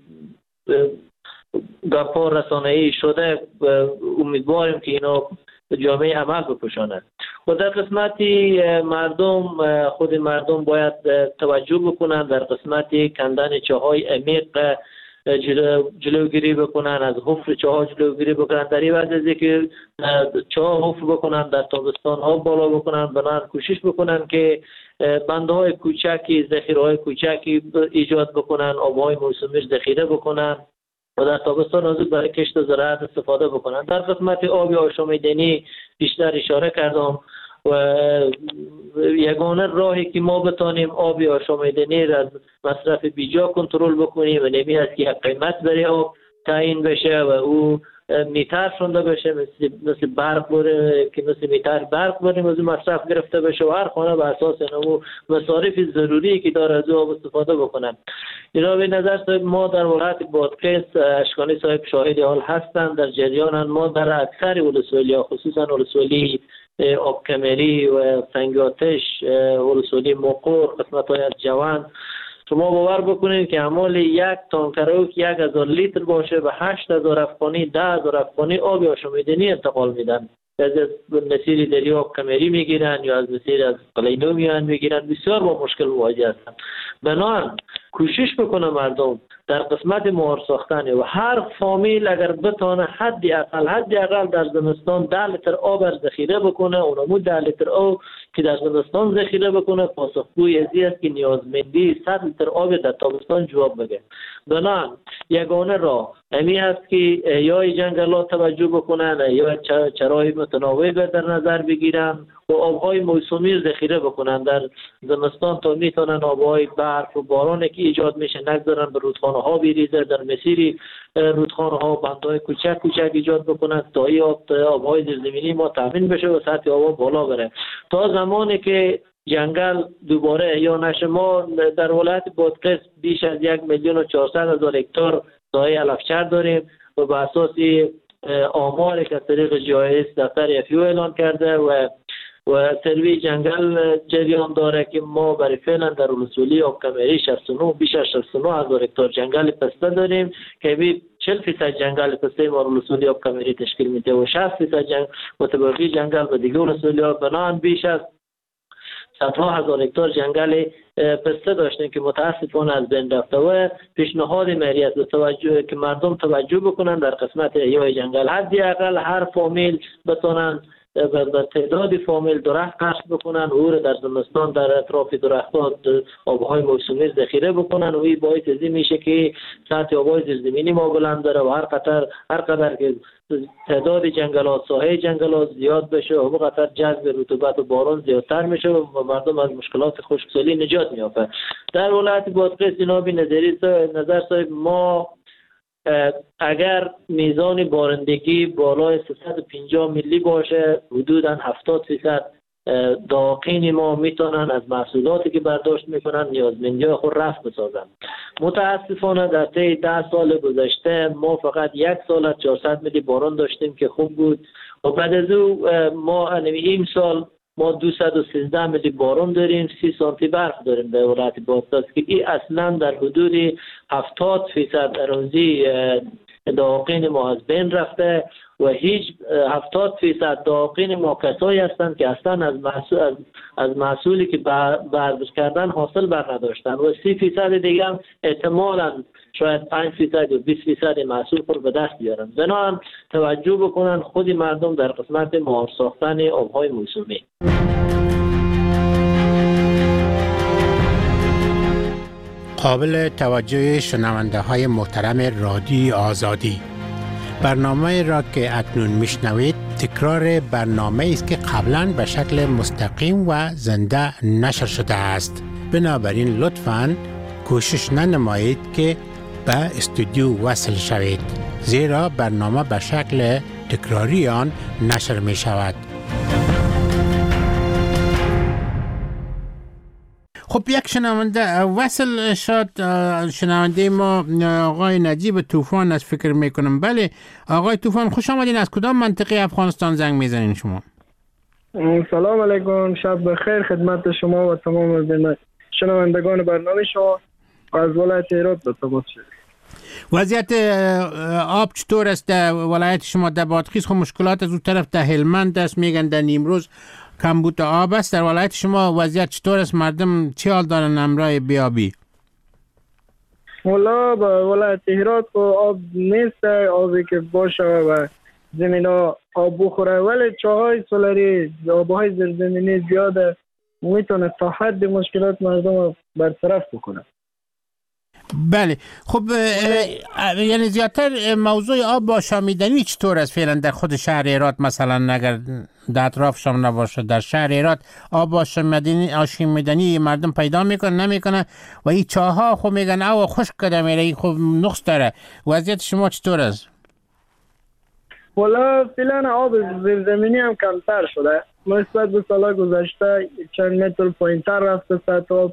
گپ‌ها رسانه‌ای شده. امیدواریم که اینا جامعه عمل بپوشاند. و در قسمتی مردم، خود مردم باید توجه بکنند در قسمتی کندن چاهای عمیق جلوگیری بکنن، از حفر چاها جلوگیری بکنن. در این وجه که چاه حفر بکنن، در تابستان ها بالا بکنن، بنابراین کوشش بکنن که بندهای کوچکی، ذخیره‌های کوچکی ایجاد بکنن، آبهای موسمی ذخیره بکنن و در تابستان از برای کشت و زراعت استفاده بکنن. در قسمت آب آشامیدنی بیشتر اشاره کردم و یگانه راهی که ما بتانیم آب آشامیدنی را از مصرف بیجا کنترل بکنیم و نمی است که یک قیمت برای آب تعیین بشه و او میتر شونده بشه، مثل برق بره که مثل میتر برق بریم از مصرف گرفته بشه و هر خانه به اساس نمو مصارف ضروری که داره از آب استفاده بکنن. اینا به نظر صاحب ما در ولایت بادغیس، اشکانی صاحب شاهد حال هستند، در جریان ما در اکثر ولسوالی‌ها خصوصا ولسوالی آبکمری و سنگ آتش، ولسوالی مقر، قسمت‌های از جوان، شما باور بکنید که اعمال یک تانکر که 1000 لیتر باشه به 8000 افغانی 10000 افغانی آب آشامیدنی انتقال میدن. از مسیر دریا آبکمری میگیرن یا از مسیر از قلینو میگیرن، بسیار با مشکل مواجه هستن. بنابراین کوشش بکنه مردم در قسمت مهار ساختن و هر فامیل اگر بتونه حدی اقل در زمستان 10 لیتر آب ذخیره بکنه، اونمو 10 لیتر آب که در زمستان ذخیره بکنه پاسخگوی ازی است که نیازمندی 100 لیتر آب در تابستان جواب بده. بنابراین یگانه راه امی است که یا جنگلات توجه بکنن یا چرای متنوع در نظر بگیرن و آبهای موسمی ذخیره بکنن در زمستان تا میتونن آبهای برف و باران که ایجاد میشه نگذارن به رودخانه ها بریزه، در مسیر رودخانه ها بندهای کوچک ایجاد بکنن تا این آبهای زیرزمینی ما تامین بشه و سطح آب بالا بره. تا زمانی که جنگل دوباره احیا نشه، ما در ولایت بادغیس بیش از 1,400,000 هکتار سایه علفچر داریم و به اساس آماری که طریق جایز دفتر FAO اعلان کرده و سروی جنگل جریان داره که ما برای فعلا در ولسوالی آب کمری 69 بیش از 69,000 هکتار جنگل پسته داریم که 40% جنگل پسته ما ولسوالی آب کمری تشکیل میده و 60% متبقی جنگل به دیگه ولسوالی ها بنان بیش از 100,000 هکتار جنگل پسته داشتیم که متاسفانه از بین رفته و پیشنهاد مریت به توجه که مردم توجه بکنن در قسمت احیای جنگل حداقل هر فامیل بتونن به تعداد فامیل درخت کاشت بکنن او را در زمستان در اطراف درختان آبهای موسمی ذخیره بکنن و این باعث از این میشه که سطح آبهای زیرزمینی ما بلند داره و هر قدر که تعداد جنگلات ساحه جنگلات زیاد بشه و قطر جذب رطوبت و باران زیادتر میشه و مردم از مشکلات خشکسالی نجات میافته. در ولایت بادغیس جناب نظر صاحب ما اگر میزان بارندگی بالای 350 میلی باشه حدوداً 70% داقین ما میتونن از محصولاتی که برداشت میکنن نیازمندی خود رفع بسازن. متاسفانه در طی 10 سال گذشته ما فقط 1 سال 400 میلی باران داشتیم که خوب بود و بعد از او ما این سال ما 213 میلی باران داریم، 30 سانتی برف داریم در ولایت بادغیس که این اصلا در حدود 70% اراضی داقین ما از بین رفته و هیچ 70% داقین ما کسایی هستند که اصلا از محصولی که برداشت کردن حاصل بر نداشتن و 30% دیگه هم احتمالاً شاید 5% یا 20% محصول خود به دست بیارن. بنابراین توجه بکنن خود مردم در قسمت مهار ساختن آبهای موسمی.
قابل توجه شنونده های محترم رادیوی آزادی، برنامه را که اکنون میشنوید تکرار برنامه است که قبلا به شکل مستقیم و زنده نشر شده است. بنابراین لطفاً کوشش ننمایید که به استودیو وصل شوید، زیرا برنامه به شکل تکراری آن نشر می شود. خب یک شنونده وصل شد، شنونده ما آقای نجیب طوفان از فکر میکنم. بله آقای طوفان خوش آمدین. از کدام منطقه افغانستان زنگ میزنین شما؟
سلام علیکم، شب بخیر خدمت شما و تمام شنوندگان برنامه شما. از ولایت هرات به تماس شدیم.
وضعیت آب چطور است در ولایت شما؟ در بادغیس خب مشکلات از اون طرف در هلمند است، میگن در نیمروز کمبود آب است. در ولایت شما وضعیت چطور است؟ مردم چی حال دارن امرای بیابی؟
والا با ولایت هرات آب نیست، آبی که باشه و زمین ها آب بخوره، ولی چاهای سولری آبهای زیرزمینی زیاده میتونه تا حد مشکلات مردم برطرف بکنه.
بله خب یعنی زیادتر موضوع آب آشامیدنی چطور است فعلا در خود شهر هرات؟ مثلا اگر در اطراف شما نباشه در شهر هرات آب آشامیدنی مردم پیدا میکنن نمیکنن و این چاها خب میگن او خشک کرده میره، این خب نقص داره. وضعیت شما چطور است؟
والا فعلا آب زیرزمینی هم کمتر شده نسبت به سال گذشته، چند متر پایینتر رفته سطح آب،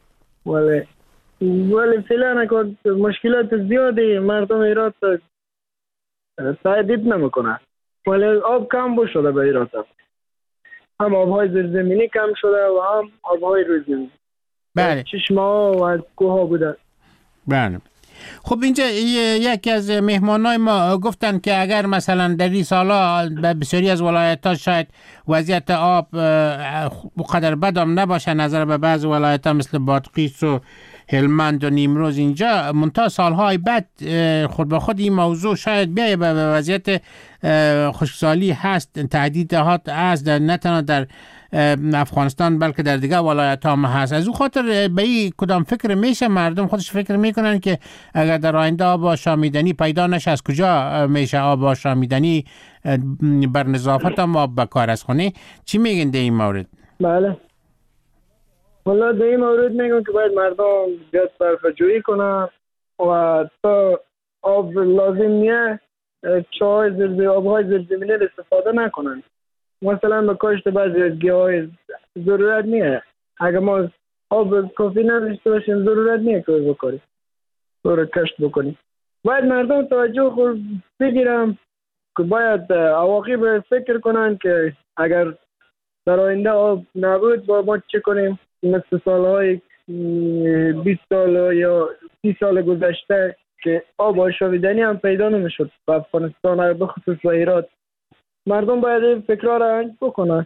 ولی فعلا مشکلات زیادی مردم هرات تهدید نمیکنه، ولی آب کم شده به هرات، هم آبهای زیرزمینی کم شده و هم آبهای روی زمین.
بله
چشمه ها و کوه ها بوده.
بله خب اینجا یکی از مهمانای ما گفتن که اگر مثلا در این سالا به بسیاری از ولایت‌ها شاید وضعیت آب قدر بدم نباشه نظر به بعض ولایت‌ها مثل بادغیس و هلمند و نیمروز، اینجا منتها سالهای بعد خود به خود این موضوع شاید بیایه به وضعیت خشکسالی هست، تهدیدات هست نه تنها در افغانستان بلکه در دیگه ولایت هم هست. از اون خاطر به این کدام فکر میشه؟ مردم خودش فکر میکنن که اگر در آینده آب آشامیدنی پیدا نشه از کجا میشه آب آشامیدنی بر نظافت هم آب بکار از خونه؟ چی میگن در این مورد؟
بله والا در این مورد میگن که باید مردم زیاد صرفه جویی کنن و تا آب لازم نیه آبهای زیرزمینی استفاده نکنن. مثلا به کاشت بعضی از گیاهای ضرورت نیه، اگر ما آب کافی نداشته باشیم ضرورت نیه که بکنیم کاشت بکنیم. باید مردم توجه خود بگیرم که باید عواقب فکر کنن که اگر در آینده آب نبود با ما چه کنیم، مثل سالهای 20 سال یا 30 سال گذشته که آب آشامیدنی هم پیدا نمیشد و افغانستان به خصوص و ایران. مردم باید این فکرها را بکنن.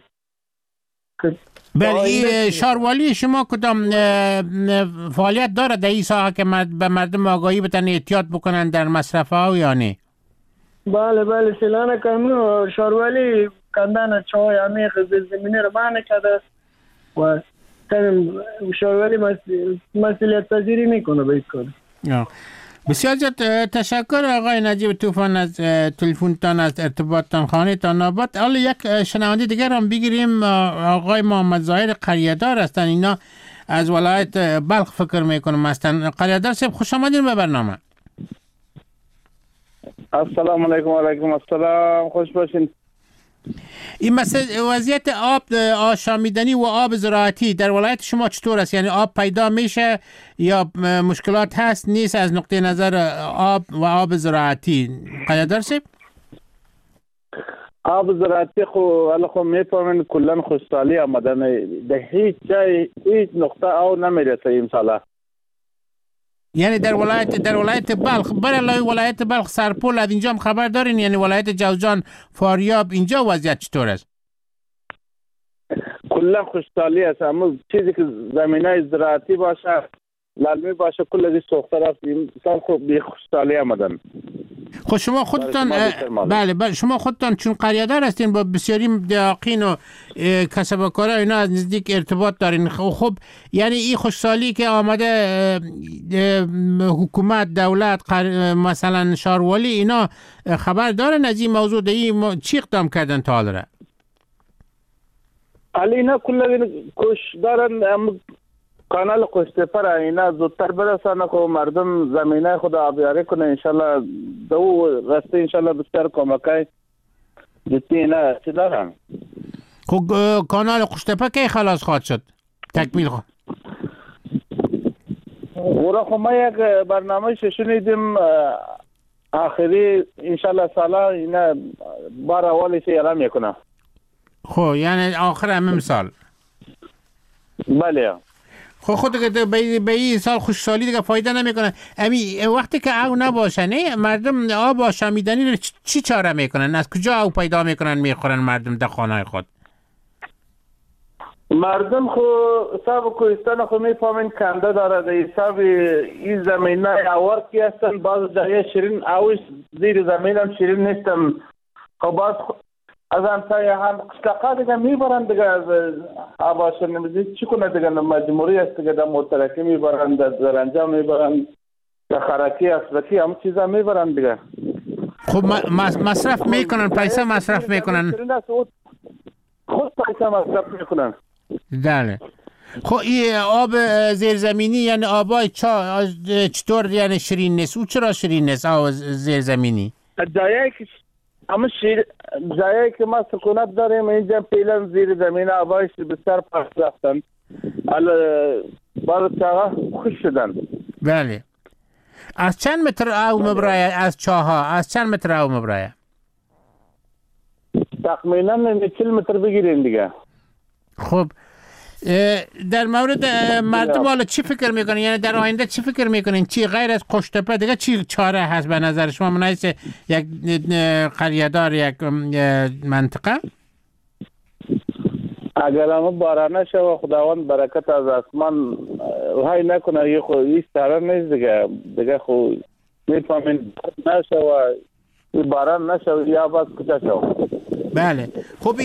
بله، شاروالی شما کدام فعالیت داره در این ساحه که به مردم آگاهی بتن احتیاط بکنن در مصرف ها یا نه؟
بله فعلا کامل شاروالی کندن چای عمیق زیرزمینی رو منع کرده و شاروالی مسئولیت پذیری میکنه به این کار.
بسیار زیاد تشکر آقای نجیب طوفان از تلفنتان، از ارتباطتان، خانه‌تان آباد. حالا یک شنونده دیگر هم بگیریم. آقای محمد ظاهر قریه‌دار هستن، اینا از ولایت بلخ فکر میکنم هستن. قریه‌دار صاحب خوش آمدین به برنامه.
السلام علیکم. و علیکم السلام. خوش باشین.
این مسئله وضعیت آب آشامیدنی و آب زراعتی در ولایت شما چطور است؟ یعنی آب پیدا میشه یا مشکلات هست نیست از نقطه نظر آب و آب زراعتی؟ قیادر صاحب؟
آب زراعتی خو میفهمین کلا خوشحالی آمدن در هیچ جای هیچ نقطه آب نمیرسه امساله.
یعنی در ولایت بلخ، برای ولایت بلخ سرپل از اینجا هم خبر دارین؟ یعنی ولایت جوزجان، فاریاب، اینجا وضعیت چطور است؟
کلا خوشحالی است، اما چیزی که زمینه زراعتی باشه لازمی باشه کل از سوخته رفت. سال خوب بی خوشحالی آمدن.
خب شما خودتان بله شما خودتان چون قریه‌دار هستین با بسیاری دهاقین و کسبکارا اینا از نزدیک ارتباط دارین. خب یعنی این خوشحالی که آمده حکومت، دولت، مثلا شاروالی اینا خبر دارن از این موضوع؟ چی اقدام کردن تا حالا؟
حالا اینا کلا کوش دارن کانال قشتپر اینا زودتر برسانه که مردم زمینه خود آبیاری کنه. انشالله دو رسته انشالله بسیار کمکای جدی اینا چی دارن.
خب کانال قشتپر که خلاص خواهد شد؟ تکمیل خواهد؟
ورا خب ما یک برنامه شنیدیم آخری انشالله ساله اینا بار اولیش اعلام میکنه.
خب یعنی آخر همه سال؟
بله.
خود به این سال خوشحالی دیگه فایده نمیکنه. وقتی که آب نباشه نه مردم آب آشامیدنی رو چی چاره میکنن؟ از کجا آب پیدا میکنن میخورن مردم در خانه خود؟
مردم خو حساب کوهستان خو میفهمین کنده داره در حساب این زمینه آور کی هستن. باز جای شیرین آوش زیر زمین هم شیرین نیستم. خب باز از انتای هم قشتقا دیگه میبرن دیگه از آباشن نمیدید چی کنه دیگه مجموعی است دیگه در مترکی میبرن، در زرنجا میبرن، در خرکی اصلکی هم چیزا میبرن دیگه.
خب مصرف میکنن، پیسه مصرف میکنن،
خود پیسه مصرف میکنن.
بله. خب این آب زیرزمینی یعنی آبای چطور یعنی شیرین نیست؟ او چرا شیرین نیست آب زیرزمینی؟ جایی که ما سکونت داریم اینجا پیلن زیر زمین آبایش بسیار پاس رفتن. حالا بارد چاها خوش شدن. بله. از چند متر آب مبرایه از چاها؟ از چند متر آب مبرایه؟
تقریبا 40 متر بگیرین دیگه.
خب در مورد مردم حالا چی فکر میکنین؟ یعنی در آینده چی فکر میکنین؟ چی غیر از قشتپه دیگه چی چاره هست به نظر شما مناسب یک قریه‌دار یک منطقه؟
اگر اما بارانه شو خداوند برکت از آسمان وحی نکنه یه خود این سره نیست دیگه خود میفهمین نشو و باران نشو یا باز کجا شو.
بله. خب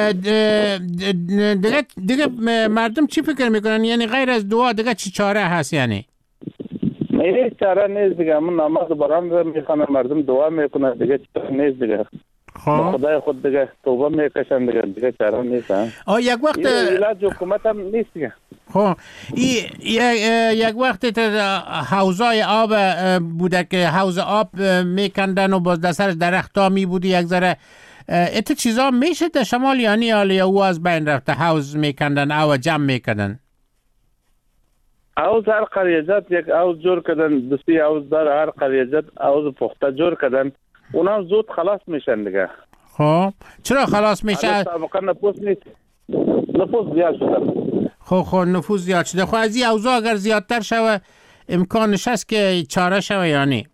دیگه مردم چی فکر میکنن؟ یعنی غیر از دعا دیگه چی چاره هست؟ یعنی
هیچ چاره نیست دیگه. من نماز باران رو میخوانم، مردم دعا میکنن دیگه چاره نیست دیگه. خدای خود دیگه توبه میکشن دیگه چاره نیست.
یک وقت
علاج حکومت هم نیست دیگه.
خب یک وقت حوضای آب بوده که حوض آب میکندن و باز در سرش درختا می بودی یک ذره ات چیزا میشه در شمال یعنی حالا او از بین رفته حوض میکندن او جمع میکندن؟
اوز هر قریزت یک اوز جور کردن، دستی اوز در هر قریزت اوز پخته جور کردن، اونا زود خلاص میشن دیگه.
خب چرا خلاص میشه؟
سابقا نفوس نیست، نفوس زیاد شده.
خب نفوس زیاد شده. خب از این اوضاع اگر زیادتر شوه امکانش هست که چاره شوه یا نه؟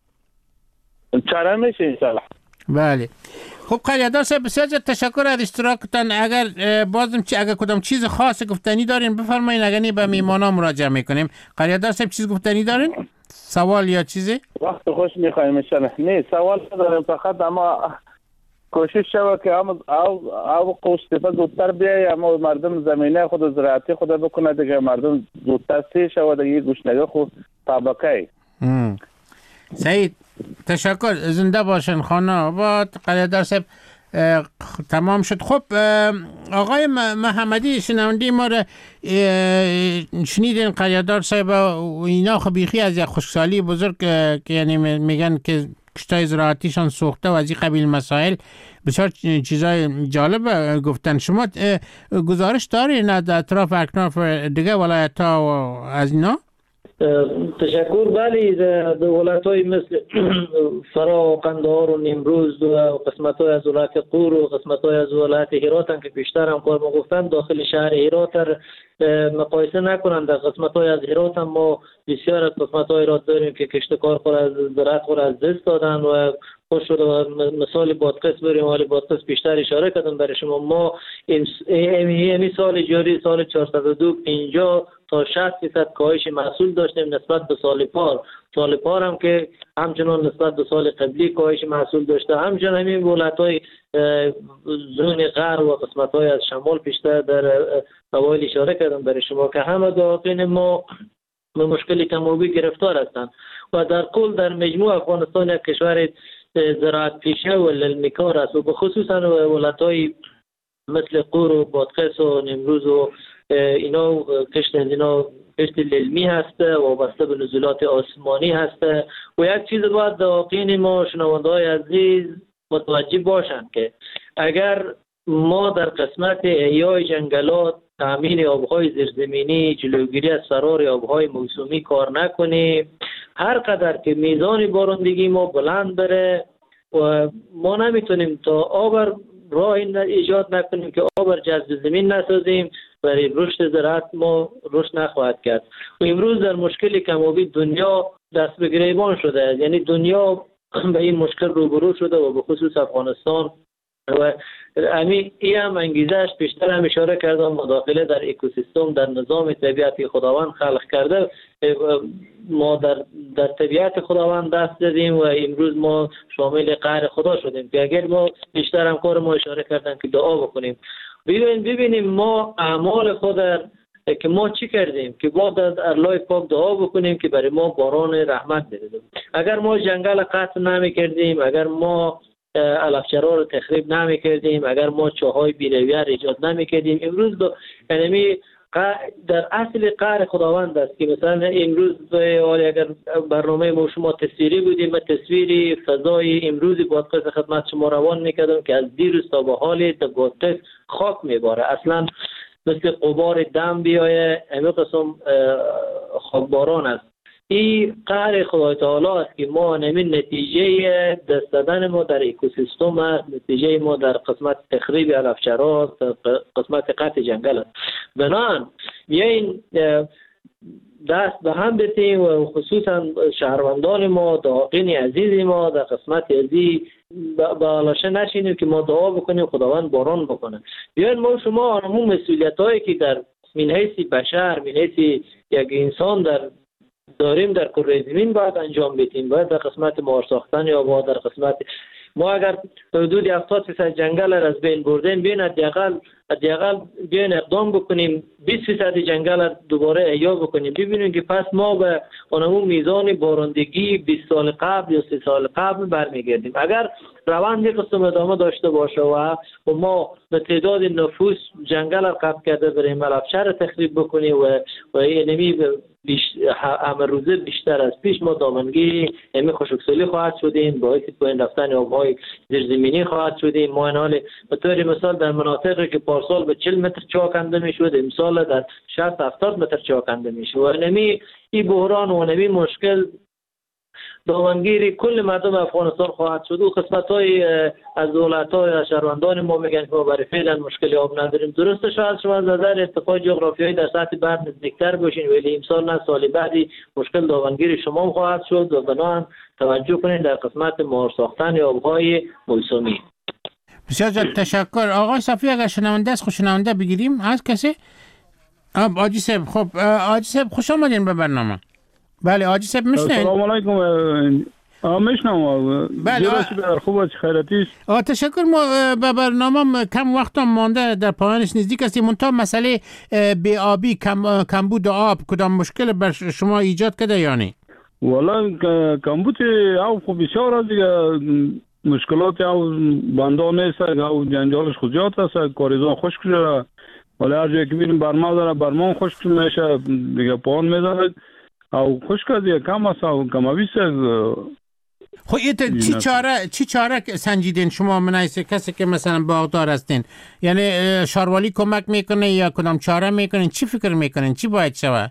چاره میشه انشالله.
بله. خب قریادار صاحب بسیار زیاد تشکر از اشتراکتان. اگر بازم اگر کدام چیز خاص گفتنی دارین بفرمایید، اگر نه به میمانا مراجعه میکنیم. قریادار صاحب چیز گفتنی دارین؟ سوال یا چیزی؟
وقت خوش میخوایم انشالله. نه سوال نداریم، فقط اما کوشش شوه که او قوشتفه زودتر بیایی، اما مردم زمینه خود زراعتی خود بکنه دیگه، مردم زودتر سی شوه دیگه گوشنگه خود طبقه.
سعید تشکر، زنده باشن. خانه آباد. قریادار صاحب تمام شد. خب آقای محمدی شنونده ما را شنیدین، قریادار صاحب و اینا خب بیخی از یک خشکسالی بزرگ که یعنی میگن که کشتای زراعتیشان سوخته و از این قبیل مسائل بسیار چیزای جالب گفتن. شما گزارش دارین از اطراف اکناف دیگه ولایت ها و از اینا؟
تشکر. بله، در ولایت های مثل فرا و قندهار و نیمروز و قسمت های از ولایت قور و قسمت های از ولایت هرات که پیشتر هم کار ما گفتن، داخل شهر هرات مقایسه نکنند. در قسمت های از هرات هم ما بسیار از قسمت های هرات داریم که کشتکار خود از زراعت خود از دست دادن و خوش شده. و مثال بادغیس بریم، حال بادغیس بیشتر اشاره کردم برای شما. ما این سال جاری سال 402 50 تا 60% کاهش محصول داشتیم نسبت به سال پار. سال پار هم که همچنان نسبت به سال قبلی کاهش محصول داشته. همچنان همین ولایت‌های زون غرب و قسمت‌های از شمال پیشتر در اوایل اشاره کردم برای شما که همه داخل ما به مشکل کم‌وبی گرفتار هستند و در کل در مجموع افغانستان یک کشور زراعت پیشه و للمیکار است و به خصوصا ولایت‌های مثل قور و بادغیس و نیمروز و اینا کشت للمی هسته و وابسته به نزولات آسمانی هسته. و یک چیز باید داخل ما شنونده‌های عزیز متوجه باشند که اگر ما در قسمت احیای جنگلات، تامین آبهای زیرزمینی، جلوگیری از فرار آبهای موسمی کار نکنیم، هر قدر که میزان بارندگی ما بلند بره و ما نمیتونیم تا آب راه ایجاد نکنیم که آب جذب زمین نسازیم، برای رشد زراعت ما رشد نخواهد کرد. و امروز در مشکل کم‌وبی دنیا دست به گریبان شده، یعنی دنیا به این مشکل روبرو شده و به خصوص افغانستان. و این هم انگیزش بیشتر هم اشاره کردم مداخله در اکوسیستم، در نظام طبیعتی خداوند خلق کرده. ما در طبیعت خداوند دست دادیم و امروز ما شامل قهر خدا شدیم که اگر ما بیشتر هم کار ما اشاره کردن که دعا بکنیم. ببینیم ما اعمال خود که ما چی کردیم که با در الله پاک دعا بکنیم که برای ما باران رحمت بده. اگر ما جنگل قطع نمی کردیم، اگر ما علفچرا رو تخریب نمی کردیم، اگر ما چاهای بی‌رویه ایجاد نمی کردیم، امروز یعنی در اصل قهر خداوند است که مثلا امروز اگر برنامه ما شما تصویری بودیم، تصویری فضای امروز بادغیس خدمت شما روان میکردم که از دیروز تا به حال بادغیس خاک میباره، اصلا مثل غبار دم بیایه، همه قسم خاکباران است. این قهر خدای تعالی است که ما همین نتیجه دست دادن ما در اکوسیستم است، نتیجه ما در قسمت تخریب علفچرا، قسمت قطع جنگل است. بنابراین بیاین دست به هم بتیم و خصوصا شهروندان ما، داغین عزیز ما در قسمت ازی بالاشه نشینیم که ما دعا بکنیم خداوند باران بکنه. بیاین ما شما همون مسئولیت هایی که در من حیث بشر، من حیث یک انسان داریم در کره زمین باید انجام بدیم. باید در قسمت مار ساختن یا باید در قسمت ما اگر حدود 70% جنگل را از بین بردیم، بین حداقل بیاین اقدام بکنیم 20% جنگل را دوباره احیا بکنیم، ببینیم که پس ما به اون میزان بارندگی 20 سال قبل یا 30 سال قبل برمیگردیم. اگر روند قسم ادامه داشته باشه و ما به تعداد نفوس جنگل را قطع کرده بریم علفچر تخریب بکنیم و اینمی همه روزه بیشتر از پیش ما دامنگیر همین خشکسالی خواهد شدیم، باعث پایین رفتن آبهای زیرزمینی خواهد شدیم. ما این حال به طور مثال در مناطقی که پارسال به 40 متر چاه کنده میشد امسال در 60-70 متر چاه کنده میشه و این بحران و نمی مشکل دامنگیری کل مردم افغانستان خواهد شد و قسمت‌های از دولت‌های شهروندان ما میگن که ما برای فعلا مشکلی آب نداریم. درسته شاید شما از نظر ارتفاع جغرافیایی در سطح بحر نزدیکتر باشین ولی امسال نه سال بعدی مشکل دامنگیری شما خواهد شد و بنابراین توجه کنید در قسمت مهار ساختن آب‌های موسمی.
بسیار تشکر. آقای صفی اگر شنونده است شنونده بگیریم از کسی؟ آجی صاحب. خب آجی صاحب خوش آمدین به برنامه. بله آجی صاحب میشنین؟
سلام علیکم. میشنم.
بله
خوب است خیراتیست.
تشکر. ما به برنامه کم وقت مانده در پایانش نزدیک هستیم. منتها مسئله بی‌آبی کمبود آب کدام مشکل بر شما ایجاد کرده یا نه؟
والا کمبود آب خب بسیار است دیگه. مشکلات آب بنده نیست او جنجالش خود زیاد است. کاریزان خشک شده ولی هر جایی که میریم برما داره برما خشک میشه دیگه پایان میزنه او خشک دیگه کم است او کمابیست.
خب چی چاره سنجیدین شما منایسه کسی که مثلا باغدار هستین؟ یعنی شاروالی کمک میکنه یا کدام چاره میکنین؟ چی فکر میکنین؟ چی باید شوه؟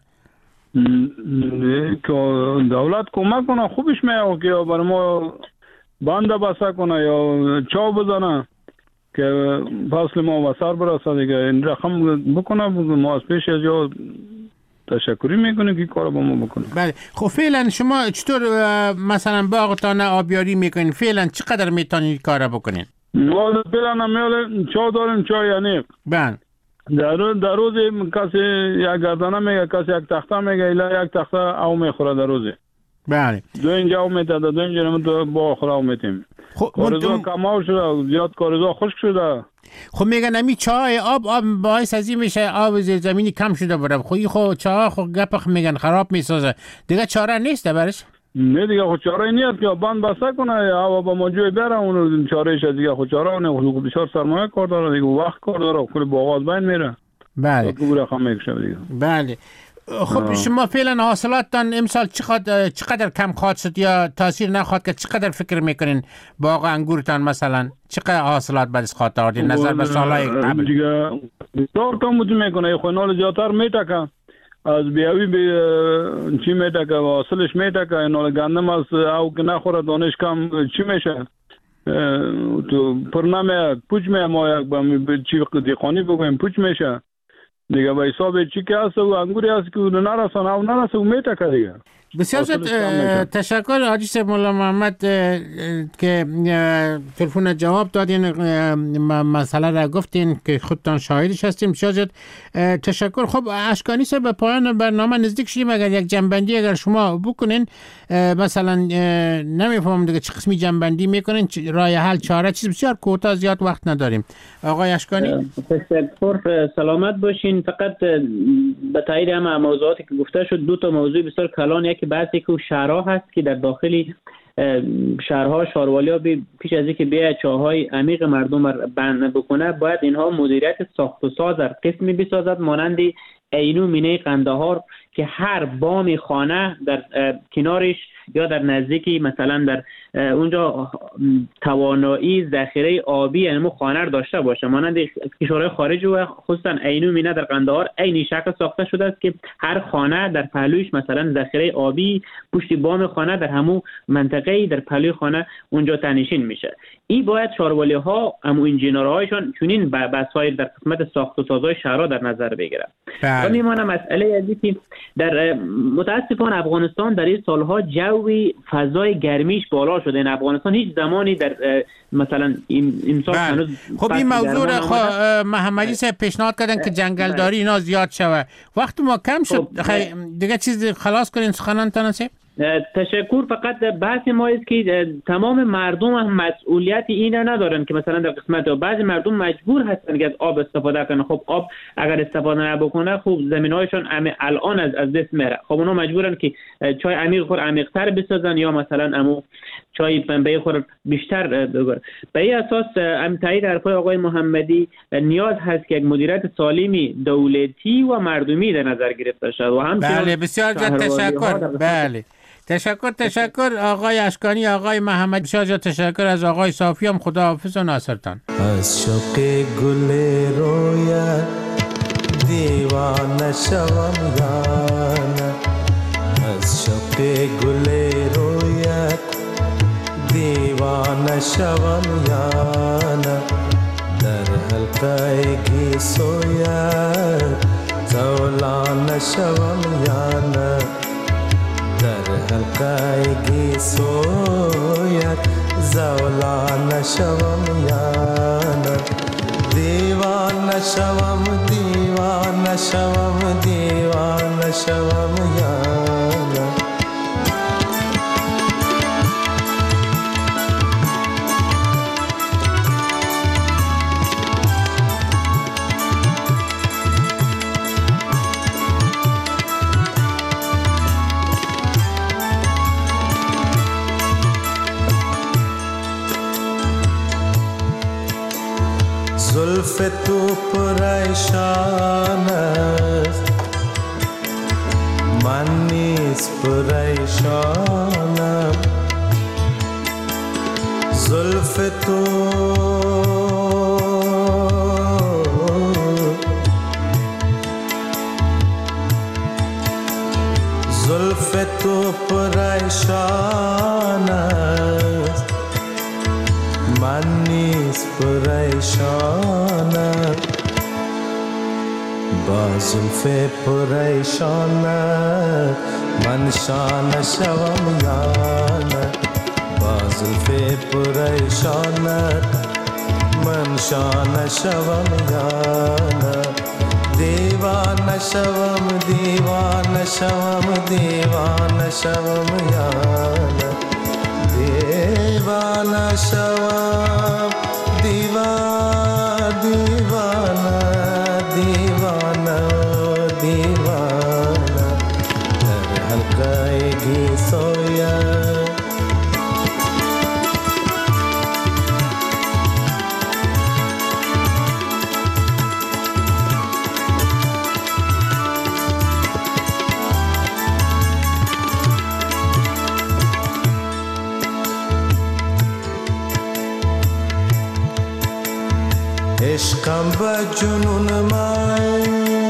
دولت کمک کنه خوبش میاد که برای ما بنده بسته کنه یا چاو بزنه که فصل ما وسر برسه دیگه. این رقم بکنه ما از پیش از یا تشکری میکنیم که کار با ما بکنه.
بله. خب فعلا شما چطور مثلا باغتان آبیاری میکنین؟ فعلا چقدر میتونین کار بکنین؟
ما فعلا نمیاله چا داریم چای یعنی.
بله.
در روز کسی یک گردانه میگه کسی یک تخته میگه الا یک تخته او میخوره در روزه.
بله.
دو اینجا او میتده دو اینجا نمید با خورا او میتیم. کارزا کماو شده زیاد کارزا خشک شده.
خب میگن امی چای آب باعث از این میشه آب زیر زمینی کم شده بره. خب چای خب گپ میگن خراب میسازه دیگه چاره نیست برش؟
نه دیگه خود چاره نیست که بند بسته کنه یا با موجود بره اون چارهش دیگه خود چاره اون خود بسیار سرمایه کار داره دیگه وقت کار داره کل باغات بین میره.
بله.
دیگه.
بله. خب شما فعلا حاصلاتتان امسال چقدر کم خواهد شد یا تاثیر نخواهد که چقدر فکر میکنین باغ انگورتان مثلا چقدر حاصلات برش خواهد آورد نظر به سالهای قبل؟
دیگه دور کم بود میکنه خونال زیادتر میتکه از بیاوی چی میتکه حاصلش میتکه اینال گندم از او که نخوره دانش کم چی میشه تو پرنامه پوچ ما یک چی دیخانی بگویم پوچ میشه دیگه به حساب چی که هست و انگوری هست که نرسان او نرسه و میتکه دیگه.
بسیار تشکر حاجی صاحب مولا محمد که تلفن جواب دادین مسئله را گفتین که خودتان شاهدش هستیم. بسیار تشکر. خب اشکانی صاحب به پایان برنامه نزدیک شدیم. اگر یک جنبندی اگر شما بکنین مثلا نمیفهمم دیگه چه قسمی جنبندی میکنین راه حل چاره چیز بسیار کوتاه زیاد وقت نداریم. آقای اشکانی
تشکر. سلامت باشین. فقط به تایید همه موضوعاتی که گفته شد دو تا موضوع بسیار کلان یک بحثی که شهرها هست که در داخلی شهرها شاروالی ها پیش از اینکه بیاید چاهای عمیق مردم را بند بکنه باید اینها مدیریت ساخت و ساز در قسمی بسازد مانند عینو مینه قندهار که هر بام خانه در کنارش یا در نزدیکی مثلا در اونجا توانایی ذخیره آبی یعنی خانه رو داشته باشه مانند کشورهای خارج و خصوصا عینو مینه در قندهار عین شکل ساخته شده است که هر خانه در پهلویش مثلا ذخیره آبی پشت بام خانه در همون منطقه در پهلوی خانه اونجا تنشین میشه. این باید شاروالی ها همون انجینرهایشان چنین بسایر در قسمت ساخت و سازهای شهرها در نظر بگیرن. و میمونه مسئله ازی که در متاسفانه افغانستان در این سالها جوی فضای گرمیش بالا شده. این افغانستان هیچ زمانی در مثلا این سال هنوز
خب این موضوع را محمدی صاحب پیشنهاد کردن که جنگلداری اینا زیاد شوه. وقت ما کم شد. دیگه چیز خلاص کنین سخنانتان هست؟
تشکر. فقط بحث ما است که تمام مردم هم مسئولیت این ندارن که مثلا در قسمت بعضی مردم مجبور هستن که از آب استفاده کنن. خب آب اگر استفاده نبکنه خب زمین‌هایشون الان از دست میره. خب اونا مجبورن که چای عمیق خور عمیق‌تر بسازن یا مثلا چای پنبه خور بیشتر بگیرن. به این اساس تایید حرفای آقای محمدی نیاز هست که یک مدیریت سالمی دولتی و مردمی در نظر گرفته شود و همچنین
بله بسیار تشکر. بله تشکر آقای اشکانی، آقای محمد، بسیار تشکر از آقای صافی هم. خداحافظ و ناصرتان.
از شوق گل رویت دیوانه شوم یا نه، از شوق گل رویت دیوانه شوم یا نه، در حلقه گیسویت زولانه شوم یا نه، در حلقه گیسویت زولانه شوم یا نه، دیوانه شوم دیوانه شوم دیوانه شوم یا نه. زلف تو پریشان است من نیز پریشانم، زلف تو زلف تو پریشان است من نیز پریشانم، با زلف پریشانت من شانه شوم یا نه، با زلف پریشانت من شانه شوم یا نه، دیوانه شوم دیوانه شوم دیوانه شوم یا نه، دیوانه شوم دیوانه دیوانه دیوانه در حلقه گیسویت. عشقم به جنون من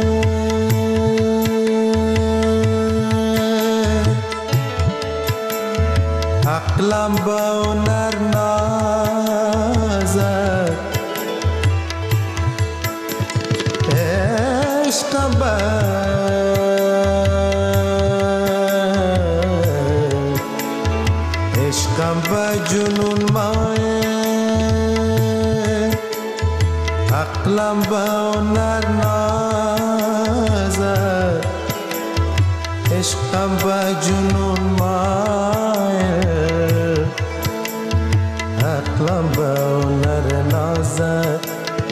عقلم به هنر نازد، عشقم به جنون من عقلم به هنر نازد، عشقم به جنون مایل عقلم به هنر نازد،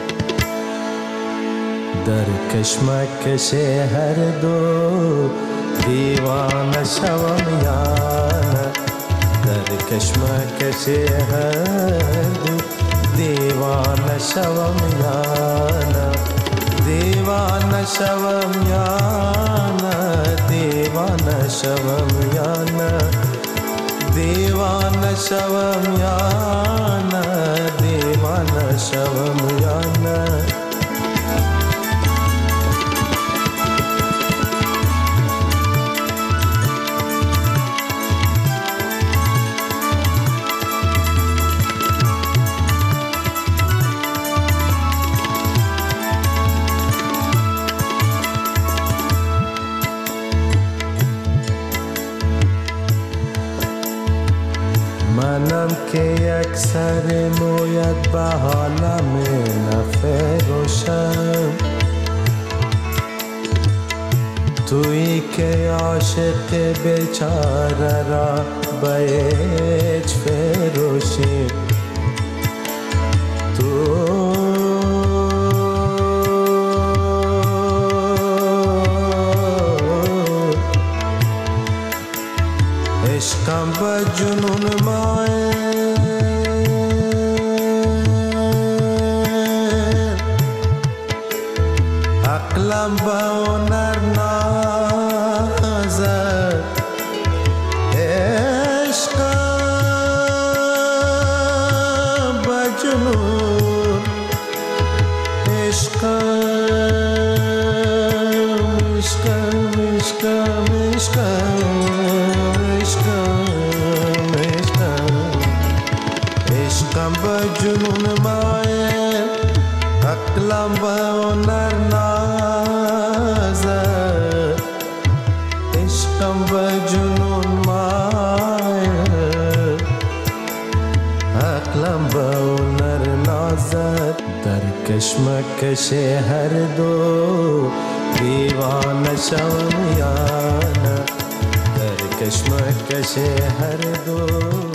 در کشمکش هر دو دیوانه شوم یا نه، در کشمکش هر دو دیوانه شوم یا نه، دیوانه شوم یا نه، دیوانه شوم یا نه، دیوانه شوم یا نه، دیوانه شوم یا نه. منم که یک سر مویت به حالم نفروشم، تویی که عاشق بیچاره را به هیچ فروشی عشقم به جنون مایه عقلم به هنر نازد عشقم به جنون عشقم به جنون مایه عقلم به هنر نازد عشقم به جنون مایه عقلم به هنر نازد در کشمکش هر دو دیوانه شوم یا نه در کشمکش هر دو